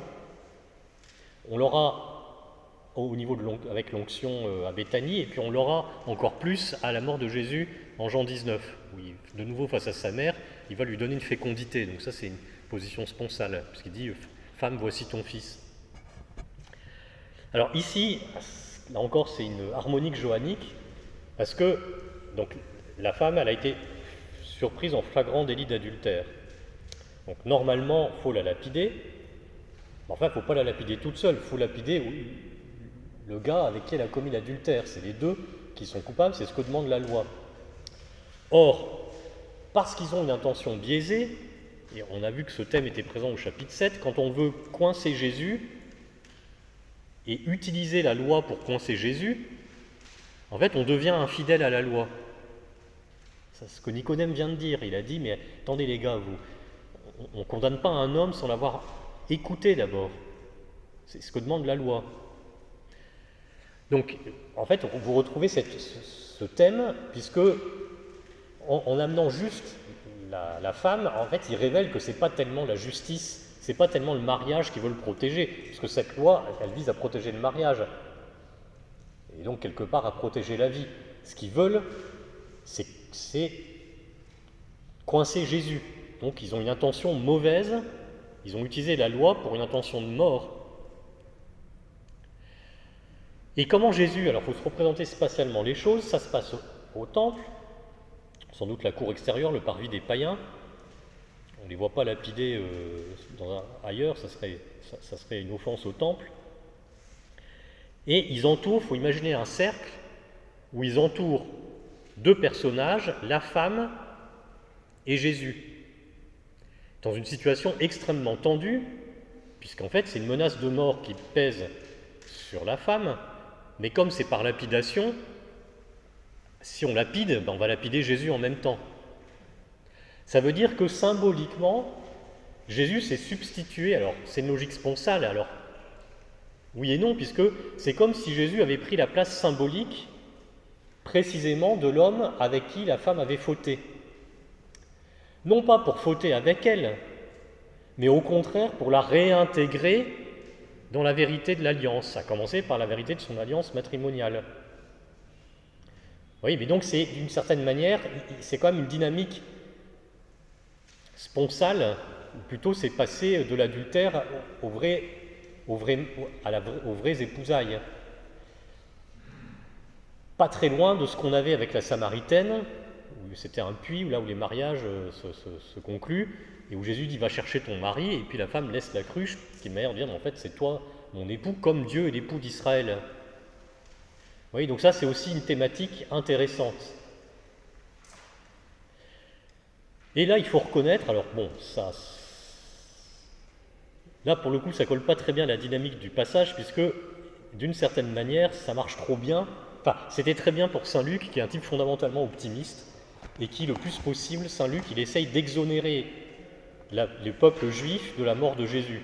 On l'aura au niveau de l'onc- avec l'onction euh, à Béthanie, et puis on l'aura encore plus à la mort de Jésus en Jean dix-neuf, où il, de nouveau face à sa mère, il va lui donner une fécondité. Donc ça, c'est une position sponsale, puisqu'il dit « Femme, voici ton fils ». Alors ici, là encore, c'est une harmonique johannique, parce que donc, la femme, elle a été surprise en flagrant délit d'adultère. Donc normalement, il faut la lapider. Enfin, il ne faut pas la lapider toute seule, il faut lapider le gars avec qui elle a commis l'adultère. C'est les deux qui sont coupables, c'est ce que demande la loi. Or, parce qu'ils ont une intention biaisée, et on a vu que ce thème était présent au chapitre sept, quand on veut coincer Jésus et utiliser la loi pour coincer Jésus, en fait, on devient infidèle à la loi. C'est ce que Nicodème vient de dire. Il a dit, mais attendez les gars, vous, on ne condamne pas un homme sans l'avoir écouté d'abord. C'est ce que demande la loi. Donc, en fait, vous retrouvez cette, ce thème, puisque en, en amenant juste la, la femme, en fait, il révèle que ce n'est pas tellement la justice, ce n'est pas tellement le mariage qui veut le protéger, puisque cette loi, elle vise à protéger le mariage, et donc quelque part à protéger la vie. Ce qu'ils veulent, c'est, c'est coincer Jésus. Donc ils ont une intention mauvaise, ils ont utilisé la loi pour une intention de mort. Et comment Jésus, alors il faut se représenter spatialement les choses, ça se passe au, au temple, sans doute la cour extérieure, le parvis des païens. On ne les voit pas lapidés euh, dans un, ailleurs, ça serait, ça, ça serait une offense au temple. Et ils entourent, il faut imaginer un cercle où ils entourent deux personnages, la femme et Jésus, dans une situation extrêmement tendue, puisqu'en fait c'est une menace de mort qui pèse sur la femme, mais comme c'est par lapidation, si on lapide, ben on va lapider Jésus en même temps. Ça veut dire que symboliquement, Jésus s'est substitué, alors c'est une logique sponsale, alors oui et non, puisque c'est comme si Jésus avait pris la place symbolique précisément de l'homme avec qui la femme avait fauté. Non pas pour fauter avec elle, mais au contraire pour la réintégrer dans la vérité de l'alliance, à commencer par la vérité de son alliance matrimoniale. Oui, mais donc c'est d'une certaine manière, c'est quand même une dynamique sponsale, ou plutôt c'est passer de l'adultère au vrai, au vrai, à la, aux vraies épousailles. Pas très loin de ce qu'on avait avec la Samaritaine, où c'était un puits, où là où les mariages se, se, se concluent, et où Jésus dit « va chercher ton mari », et puis la femme laisse la cruche, qui est une manière de dire « en fait c'est toi mon époux, comme Dieu est l'époux d'Israël ». Vous voyez, donc ça c'est aussi une thématique intéressante. Et là il faut reconnaître, alors bon, ça... Là pour le coup ça colle pas très bien à la dynamique du passage, puisque d'une certaine manière ça marche trop bien. Enfin, c'était très bien pour saint Luc, qui est un type fondamentalement optimiste, et qui, le plus possible, saint Luc, il essaye d'exonérer la, le peuple juif de la mort de Jésus.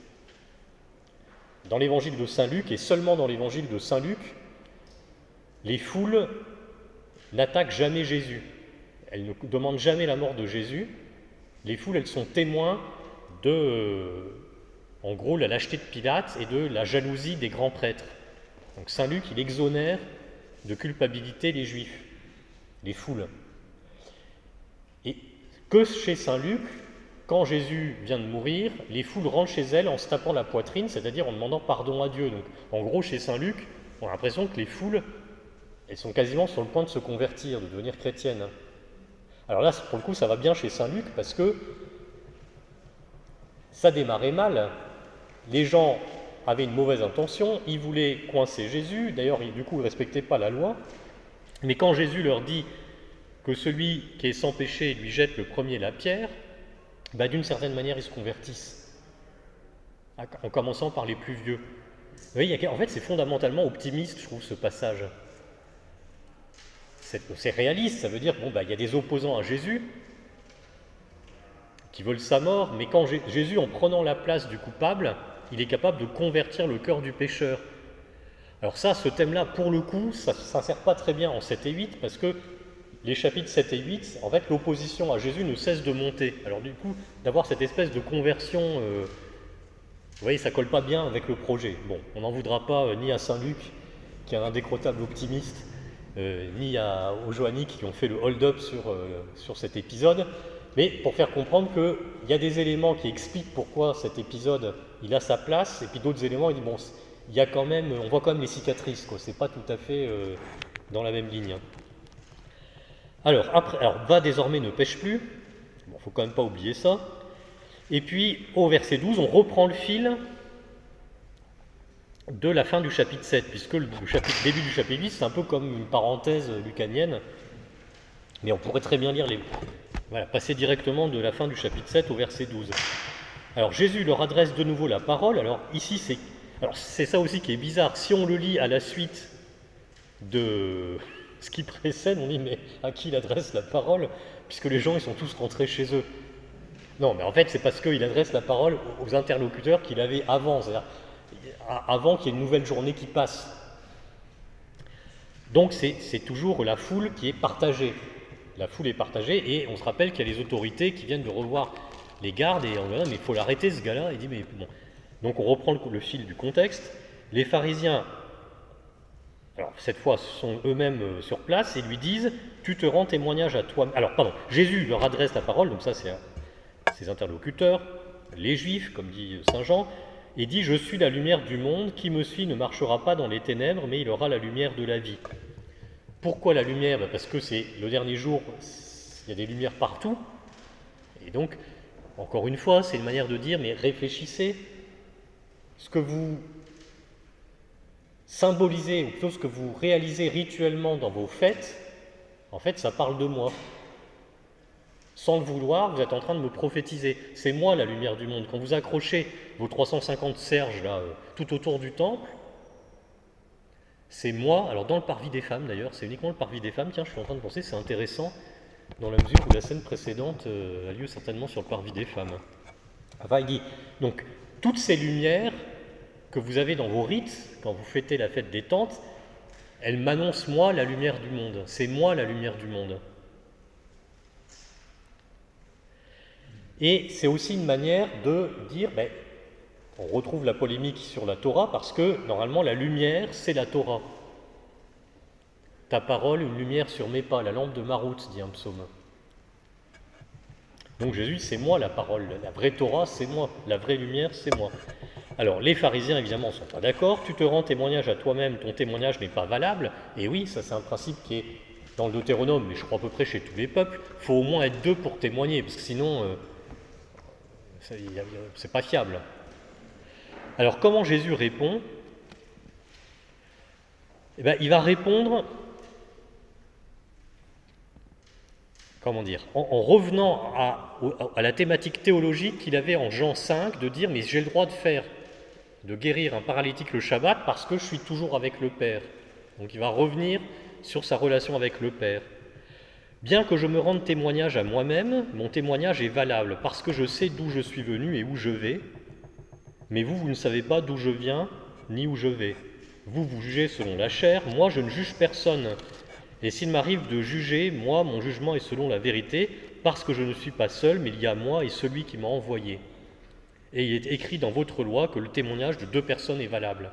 Dans l'évangile de saint Luc, et seulement dans l'évangile de saint Luc, les foules n'attaquent jamais Jésus. Elles ne demandent jamais la mort de Jésus. Les foules, elles sont témoins de, euh, en gros, la lâcheté de Pilate et de la jalousie des grands prêtres. Donc saint Luc, il exonère de culpabilité les Juifs, les foules. Et que chez saint Luc, quand Jésus vient de mourir, les foules rentrent chez elles en se tapant la poitrine, c'est-à-dire en demandant pardon à Dieu. Donc, en gros, chez saint Luc, on a l'impression que les foules, elles sont quasiment sur le point de se convertir, de devenir chrétiennes. Alors là, pour le coup, ça va bien chez saint Luc, parce que ça démarrait mal. Les gens avaient une mauvaise intention, ils voulaient coincer Jésus, d'ailleurs du coup ils ne respectaient pas la loi, mais quand Jésus leur dit que celui qui est sans péché lui jette le premier la pierre, bah, d'une certaine manière ils se convertissent, en commençant par les plus vieux. Vous voyez, en fait c'est fondamentalement optimiste, je trouve, ce passage. C'est, c'est réaliste, ça veut dire bon, bah, il y a des opposants à Jésus qui veulent sa mort, mais quand Jésus, en prenant la place du coupable, il est capable de convertir le cœur du pécheur. Alors ça, ce thème-là, pour le coup, ça ne s'insère pas très bien en sept et huit, parce que les chapitres sept et huit, en fait, l'opposition à Jésus ne cesse de monter. Alors du coup, d'avoir cette espèce de conversion, euh, vous voyez, ça ne colle pas bien avec le projet. Bon, on n'en voudra pas euh, ni à saint Luc, qui est un indécrottable optimiste, euh, ni à, aux Joanniques qui ont fait le hold-up sur, euh, sur cet épisode, mais pour faire comprendre qu'il y a des éléments qui expliquent pourquoi cet épisode il a sa place, et puis d'autres éléments, il dit bon, il y a quand même, on voit quand même les cicatrices, quoi. C'est pas tout à fait euh, dans la même ligne. Alors, après, alors, va désormais ne pêche plus, bon, faut quand même pas oublier ça. Et puis, au verset douze, on reprend le fil de la fin du chapitre sept, puisque le, le chapitre, début du chapitre huit, c'est un peu comme une parenthèse lucanienne, mais on pourrait très bien lire les... Voilà, passer directement de la fin du chapitre sept au verset douze. Alors Jésus leur adresse de nouveau la parole. Alors ici, c'est, alors, c'est ça aussi qui est bizarre. Si on le lit à la suite de ce qui précède, on dit mais à qui il adresse la parole, puisque les gens ils sont tous rentrés chez eux. Non, mais en fait c'est parce qu'il adresse la parole aux interlocuteurs qu'il avait avant, c'est-à-dire avant qu'il y ait une nouvelle journée qui passe. Donc c'est, c'est toujours la foule qui est partagée. La foule est partagée et on se rappelle qu'il y a les autorités qui viennent de revoir les gardes et on dit mais il faut l'arrêter ce gars-là. Il dit mais bon. Donc on reprend le, le fil du contexte. Les pharisiens Alors cette fois, ce sont eux-mêmes euh, sur place et lui disent « Tu te rends témoignage à toi-même ». Alors pardon, Jésus leur adresse la parole, donc ça c'est à ses interlocuteurs, les Juifs, comme dit saint Jean, et dit « Je suis la lumière du monde, qui me suit ne marchera pas dans les ténèbres, mais il aura la lumière de la vie ». Pourquoi la lumière? Parce que c'est le dernier jour, il y a des lumières partout, et donc, encore une fois, c'est une manière de dire, mais réfléchissez, ce que vous symbolisez, ou plutôt ce que vous réalisez rituellement dans vos fêtes, en fait, ça parle de moi. Sans le vouloir, vous êtes en train de me prophétiser. C'est moi la lumière du monde. Quand vous accrochez vos trois cent cinquante cierges là, euh, tout autour du temple, c'est moi, alors dans le parvis des femmes d'ailleurs, c'est uniquement le parvis des femmes, tiens, je suis en train de penser, c'est intéressant, dans la mesure où la scène précédente euh, a lieu certainement sur le parvis des femmes. Enfin, il dit, donc, toutes ces lumières que vous avez dans vos rites, quand vous fêtez la fête des tentes, elles m'annoncent moi la lumière du monde. C'est moi la lumière du monde. Et c'est aussi une manière de dire, ben, on retrouve la polémique sur la Torah, parce que normalement la lumière, c'est la Torah. Ta parole, une lumière sur mes pas, la lampe de Marout, dit un psaume. Donc Jésus, c'est moi la parole, la vraie Torah, c'est moi, la vraie lumière, c'est moi. Alors les pharisiens, évidemment, ne sont pas d'accord, tu te rends témoignage à toi-même, ton témoignage n'est pas valable, et oui, ça c'est un principe qui est dans le Deutéronome, mais je crois à peu près chez tous les peuples, il faut au moins être deux pour témoigner, parce que sinon, euh, c'est pas fiable. Alors comment Jésus répond? Eh bien, il va répondre, comment dire, en, en revenant à, à la thématique théologique qu'il avait en Jean cinq, de dire, mais j'ai le droit de faire, de guérir un paralytique le Shabbat parce que je suis toujours avec le Père. Donc il va revenir sur sa relation avec le Père. Bien que je me rende témoignage à moi-même, mon témoignage est valable parce que je sais d'où je suis venu et où je vais, mais vous, vous ne savez pas d'où je viens ni où je vais. Vous, vous jugez selon la chair, moi je ne juge personne. Et s'il m'arrive de juger, moi, mon jugement est selon la vérité, parce que je ne suis pas seul, mais il y a moi et celui qui m'a envoyé. Et il est écrit dans votre loi que le témoignage de deux personnes est valable.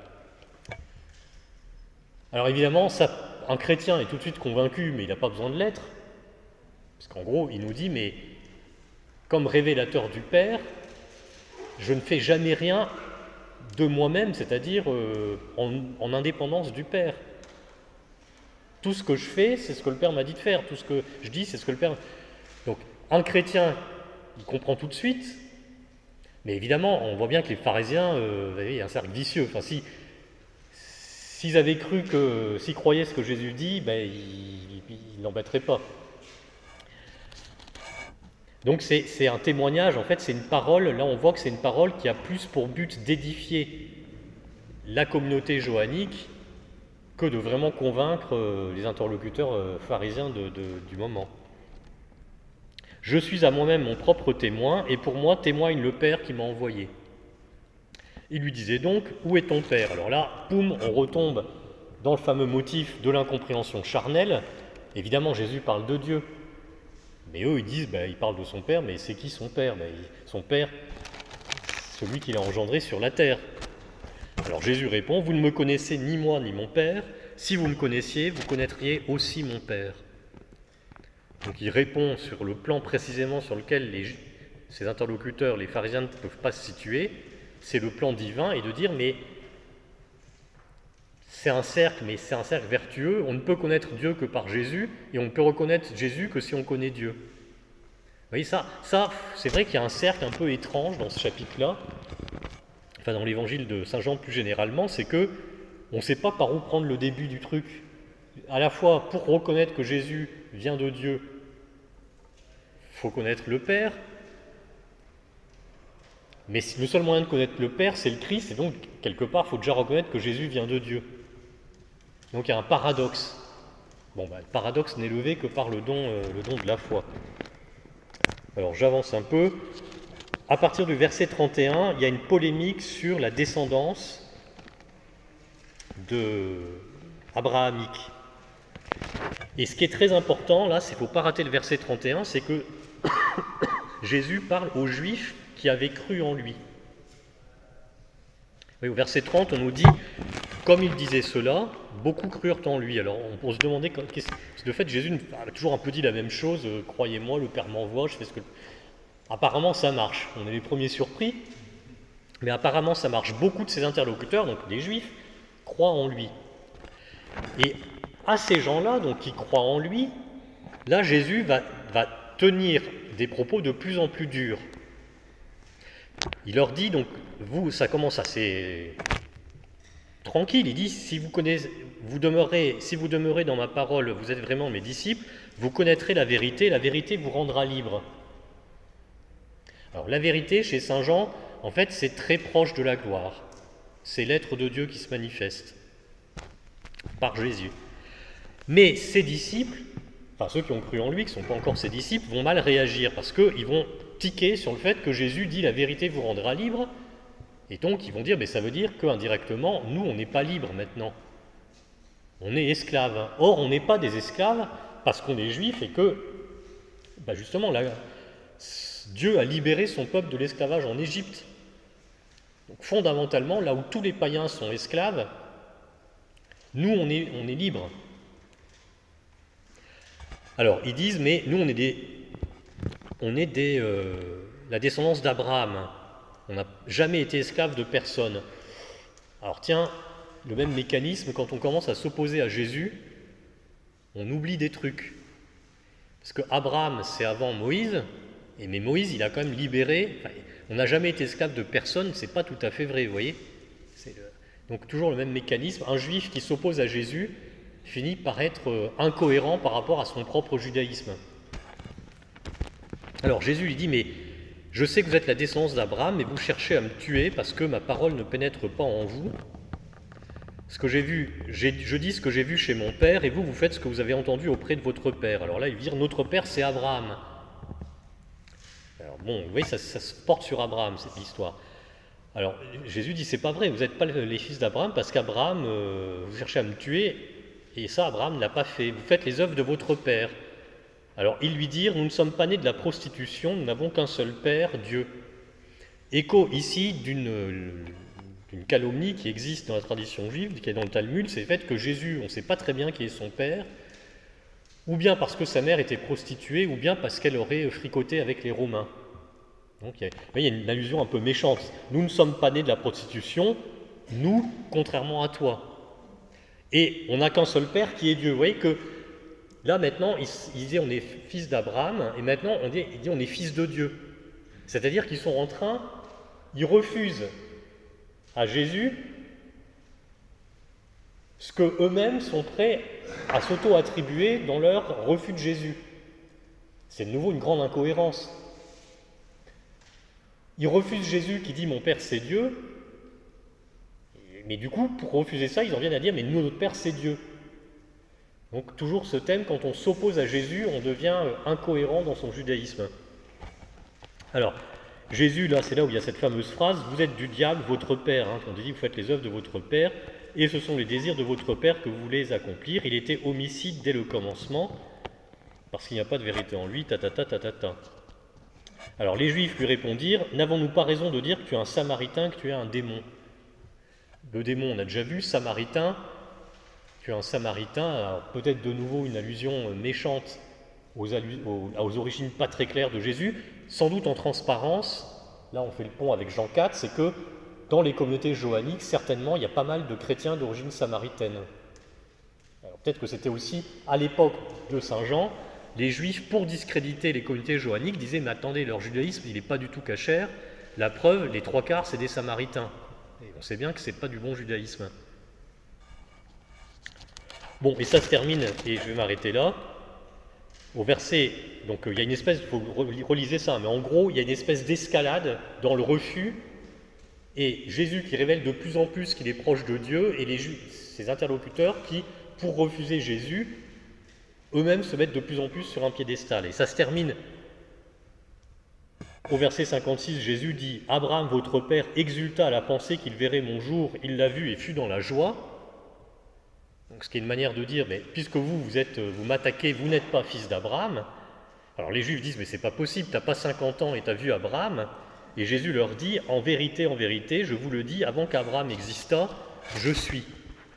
Alors évidemment, ça, un chrétien est tout de suite convaincu, mais il n'a pas besoin de l'être, parce qu'en gros, il nous dit, mais comme révélateur du Père, je ne fais jamais rien de moi-même, c'est-à-dire euh, en, en indépendance du Père. Tout ce que je fais, c'est ce que le Père m'a dit de faire. Tout ce que je dis, c'est ce que le Père... Donc, un chrétien, il comprend tout de suite, mais évidemment, on voit bien que les pharisiens, euh, vous voyez, il y a un cercle vicieux. Enfin, si, s'ils avaient cru que, s'ils croyaient ce que Jésus dit, ben, ils ne l'embêteraient pas. Donc, c'est, c'est un témoignage, en fait, c'est une parole, là on voit que c'est une parole qui a plus pour but d'édifier la communauté johannique que de vraiment convaincre euh, les interlocuteurs euh, pharisiens de, de, du moment. Je suis à moi-même mon propre témoin, et pour moi témoigne le Père qui m'a envoyé. Il lui disait donc, où est ton Père? Alors là, poum, on retombe dans le fameux motif de l'incompréhension charnelle. Évidemment, Jésus parle de Dieu, mais eux, ils disent, ben, il parle de son Père, mais c'est qui son Père? Ben, son Père, celui qui l'a engendré sur la terre. Alors Jésus répond, vous ne me connaissez ni moi ni mon Père, si vous me connaissiez, vous connaîtriez aussi mon Père. Donc il répond sur le plan précisément sur lequel les, ses interlocuteurs, les pharisiens, ne peuvent pas se situer, c'est le plan divin, et de dire, mais c'est un cercle, mais c'est un cercle vertueux, on ne peut connaître Dieu que par Jésus, et on ne peut reconnaître Jésus que si on connaît Dieu. Vous voyez, ça, ça c'est vrai qu'il y a un cercle un peu étrange dans ce chapitre-là, enfin dans l'évangile de saint Jean plus généralement, c'est que on ne sait pas par où prendre le début du truc. À la fois, pour reconnaître que Jésus vient de Dieu, il faut connaître le Père, mais le seul moyen de connaître le Père, c'est le Christ, et donc, quelque part, il faut déjà reconnaître que Jésus vient de Dieu. Donc il y a un paradoxe. Bon, bah, le paradoxe n'est levé que par le don, euh, le don de la foi. Alors j'avance un peu. À partir du verset trente et un, il y a une polémique sur la descendance de abrahamique. Et ce qui est très important, là, c'est qu'il ne faut pas rater le verset trente et un, c'est que Jésus parle aux Juifs qui avaient cru en lui. Oui, au verset trente, on nous dit « comme il disait cela, beaucoup crurent en lui. Alors on peut se demander, qu'est-ce... de fait Jésus a toujours un peu dit la même chose, euh, croyez-moi, le Père m'envoie, je fais ce que... Apparemment ça marche, on est les premiers surpris, mais apparemment ça marche. Beaucoup de ses interlocuteurs, donc des Juifs, croient en lui. Et à ces gens-là, donc qui croient en lui, là Jésus va, va tenir des propos de plus en plus durs. Il leur dit, donc, vous, ça commence assez tranquille, il dit, si vous connaissez, vous demeurez, si vous demeurez dans ma parole, vous êtes vraiment mes disciples, vous connaîtrez la vérité, la vérité vous rendra libre. Alors la vérité, chez saint Jean, en fait, c'est très proche de la gloire. C'est l'être de Dieu qui se manifeste par Jésus. Mais ses disciples, enfin ceux qui ont cru en lui, qui ne sont pas encore ses disciples, vont mal réagir parce qu'ils vont tiquer sur le fait que Jésus dit la vérité vous rendra libre, et donc ils vont dire, mais ça veut dire qu'indirectement, nous on n'est pas libres maintenant. On est esclaves. Or, on n'est pas des esclaves parce qu'on est juifs et que, bah justement, là, Dieu a libéré son peuple de l'esclavage en Égypte. Donc fondamentalement, là où tous les païens sont esclaves, nous on est, on est libres. Alors, ils disent, mais nous on est des, on est des, euh, la descendance d'Abraham. On n'a jamais été esclaves de personne. Alors tiens, le même mécanisme, quand on commence à s'opposer à Jésus, on oublie des trucs. Parce que Abraham, c'est avant Moïse, et mais Moïse, il a quand même libéré. Enfin, on n'a jamais été esclave de personne, c'est pas tout à fait vrai, vous voyez. C'est le, donc toujours le même mécanisme. Un juif qui s'oppose à Jésus finit par être incohérent par rapport à son propre judaïsme. Alors Jésus lui dit, mais je sais que vous êtes la descendance d'Abraham, mais vous cherchez à me tuer parce que ma parole ne pénètre pas en vous. Ce que j'ai vu, j'ai, je dis ce que j'ai vu chez mon père, et vous, vous faites ce que vous avez entendu auprès de votre père. Alors là, il veut dire, notre père, c'est Abraham. Alors bon, vous voyez, ça, ça se porte sur Abraham, cette histoire. Alors Jésus dit, c'est pas vrai, vous n'êtes pas les fils d'Abraham, parce qu'Abraham, euh, vous cherchez à me tuer, et ça, Abraham ne l'a pas fait. Vous faites les œuvres de votre père. Alors ils lui dirent, nous ne sommes pas nés de la prostitution, nous n'avons qu'un seul père, Dieu. Écho ici d'une, d'une calomnie qui existe dans la tradition juive, qui est dans le Talmud, c'est le fait que Jésus, on ne sait pas très bien qui est son père, ou bien parce que sa mère était prostituée, ou bien parce qu'elle aurait fricoté avec les Romains. Donc il y a, il y a une allusion un peu méchante. Nous ne sommes pas nés de la prostitution, nous, contrairement à toi. Et on n'a qu'un seul père qui est Dieu. Vous voyez que là, maintenant, il, il disait on est fils d'Abraham, et maintenant, on dit, il dit on est fils de Dieu. C'est-à-dire qu'ils sont en train, ils refusent à Jésus ce qu'eux-mêmes sont prêts à s'auto-attribuer dans leur refus de Jésus. C'est de nouveau une grande incohérence. Ils refusent Jésus qui dit « mon Père c'est Dieu », mais du coup, pour refuser ça, ils en viennent à dire « mais nous, notre Père c'est Dieu ». Donc toujours ce thème, quand on s'oppose à Jésus, on devient incohérent dans son judaïsme. Alors, Jésus, là, c'est là où il y a cette fameuse phrase « vous êtes du diable, votre Père hein, ». On dit « vous faites les œuvres de votre Père, et ce sont les désirs de votre Père que vous voulez accomplir ». Il était homicide dès le commencement, parce qu'il n'y a pas de vérité en lui, ta ta ta ta ta ta. Alors les Juifs lui répondirent « n'avons-nous pas raison de dire que tu es un Samaritain, que tu es un démon ?» Le démon, on a déjà vu, Samaritain, tu es un Samaritain, alors peut-être de nouveau une allusion méchante aux, allu- aux, aux origines pas très claires de Jésus, sans doute en transparence, là on fait le pont avec Jean quatre, c'est que dans les communautés johanniques, certainement, il y a pas mal de chrétiens d'origine samaritaine. Alors peut-être que c'était aussi, à l'époque de Saint Jean, les Juifs, pour discréditer les communautés johanniques, disaient « mais attendez, leur judaïsme, il n'est pas du tout cachère, la preuve, les trois quarts, c'est des Samaritains. » Et on sait bien que ce n'est pas du bon judaïsme. Bon, et ça se termine, et je vais m'arrêter là, au verset, donc il y a une espèce, il faut reliser ça, mais en gros, il y a une espèce d'escalade dans le refus, et Jésus qui révèle de plus en plus qu'il est proche de Dieu, et les Juifs, ses interlocuteurs qui, pour refuser Jésus, eux-mêmes se mettent de plus en plus sur un piédestal. Et ça se termine au verset cinquante-six, Jésus dit « Abraham, votre père, exulta à la pensée qu'il verrait mon jour, il l'a vu et fut dans la joie. » Donc, ce qui est une manière de dire, mais puisque vous, vous, êtes, vous m'attaquez, vous n'êtes pas fils d'Abraham. Alors les Juifs disent, mais c'est pas possible, tu n'as pas cinquante ans et tu as vu Abraham. Et Jésus leur dit, en vérité, en vérité, je vous le dis, avant qu'Abraham existât, je suis.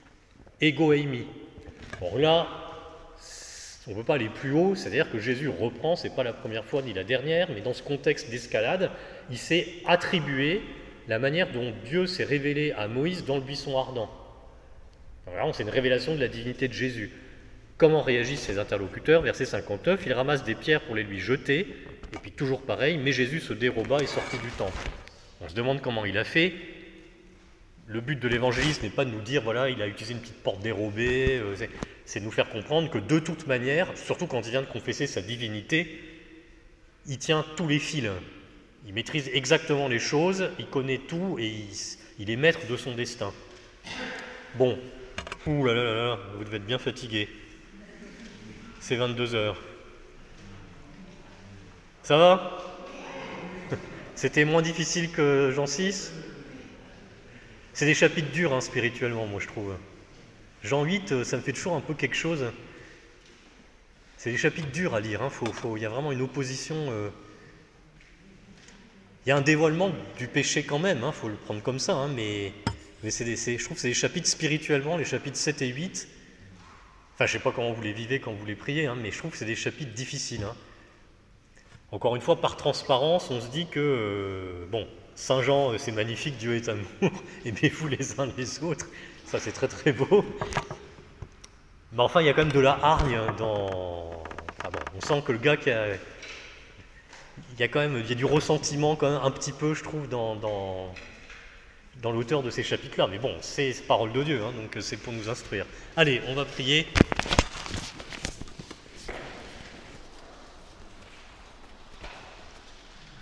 ego eimi. Bon là, on ne peut pas aller plus haut, c'est-à-dire que Jésus reprend, c'est pas la première fois ni la dernière, mais dans ce contexte d'escalade, il s'est attribué la manière dont Dieu s'est révélé à Moïse dans le buisson ardent. Vraiment, c'est une révélation de la divinité de Jésus. Comment réagissent ses interlocuteurs? Verset cinquante-neuf, il ramasse des pierres pour les lui jeter, et puis toujours pareil, mais Jésus se déroba et sortit du temple. On se demande comment il a fait. Le but de l'évangéliste n'est pas de nous dire, voilà, il a utilisé une petite porte dérobée, euh, c'est, c'est de nous faire comprendre que de toute manière, surtout quand il vient de confesser sa divinité, il tient tous les fils. Il maîtrise exactement les choses, il connaît tout et il, il est maître de son destin. Bon, ouh là là là là, vous devez être bien fatigué. C'est vingt-deux heures. Ça va? C'était moins difficile que Jean six? C'est des chapitres durs hein, spirituellement, moi je trouve. Jean huit, ça me fait toujours un peu quelque chose. C'est des chapitres durs à lire, hein. faut, faut, il y a vraiment une opposition. Euh... Il y a un dévoilement du péché quand même, il hein, faut le prendre comme ça, hein, mais, mais c'est des, c'est, je trouve que c'est des chapitres spirituellement, les chapitres sept et huit. Enfin, je ne sais pas comment vous les vivez quand vous les priez, hein, mais je trouve que c'est des chapitres difficiles. Hein. Encore une fois, par transparence, on se dit que, euh, bon, Saint Jean, c'est magnifique, Dieu est amour, aimez-vous les uns les autres, ça c'est très très beau. Mais enfin, il y a quand même de la hargne dans... Ah bon, on sent que le gars qui a... Il y a quand même il y a du ressentiment quand même un petit peu, je trouve, dans, dans, dans l'auteur de ces chapitres-là. Mais bon, c'est parole de Dieu, hein, donc c'est pour nous instruire. Allez, on va prier.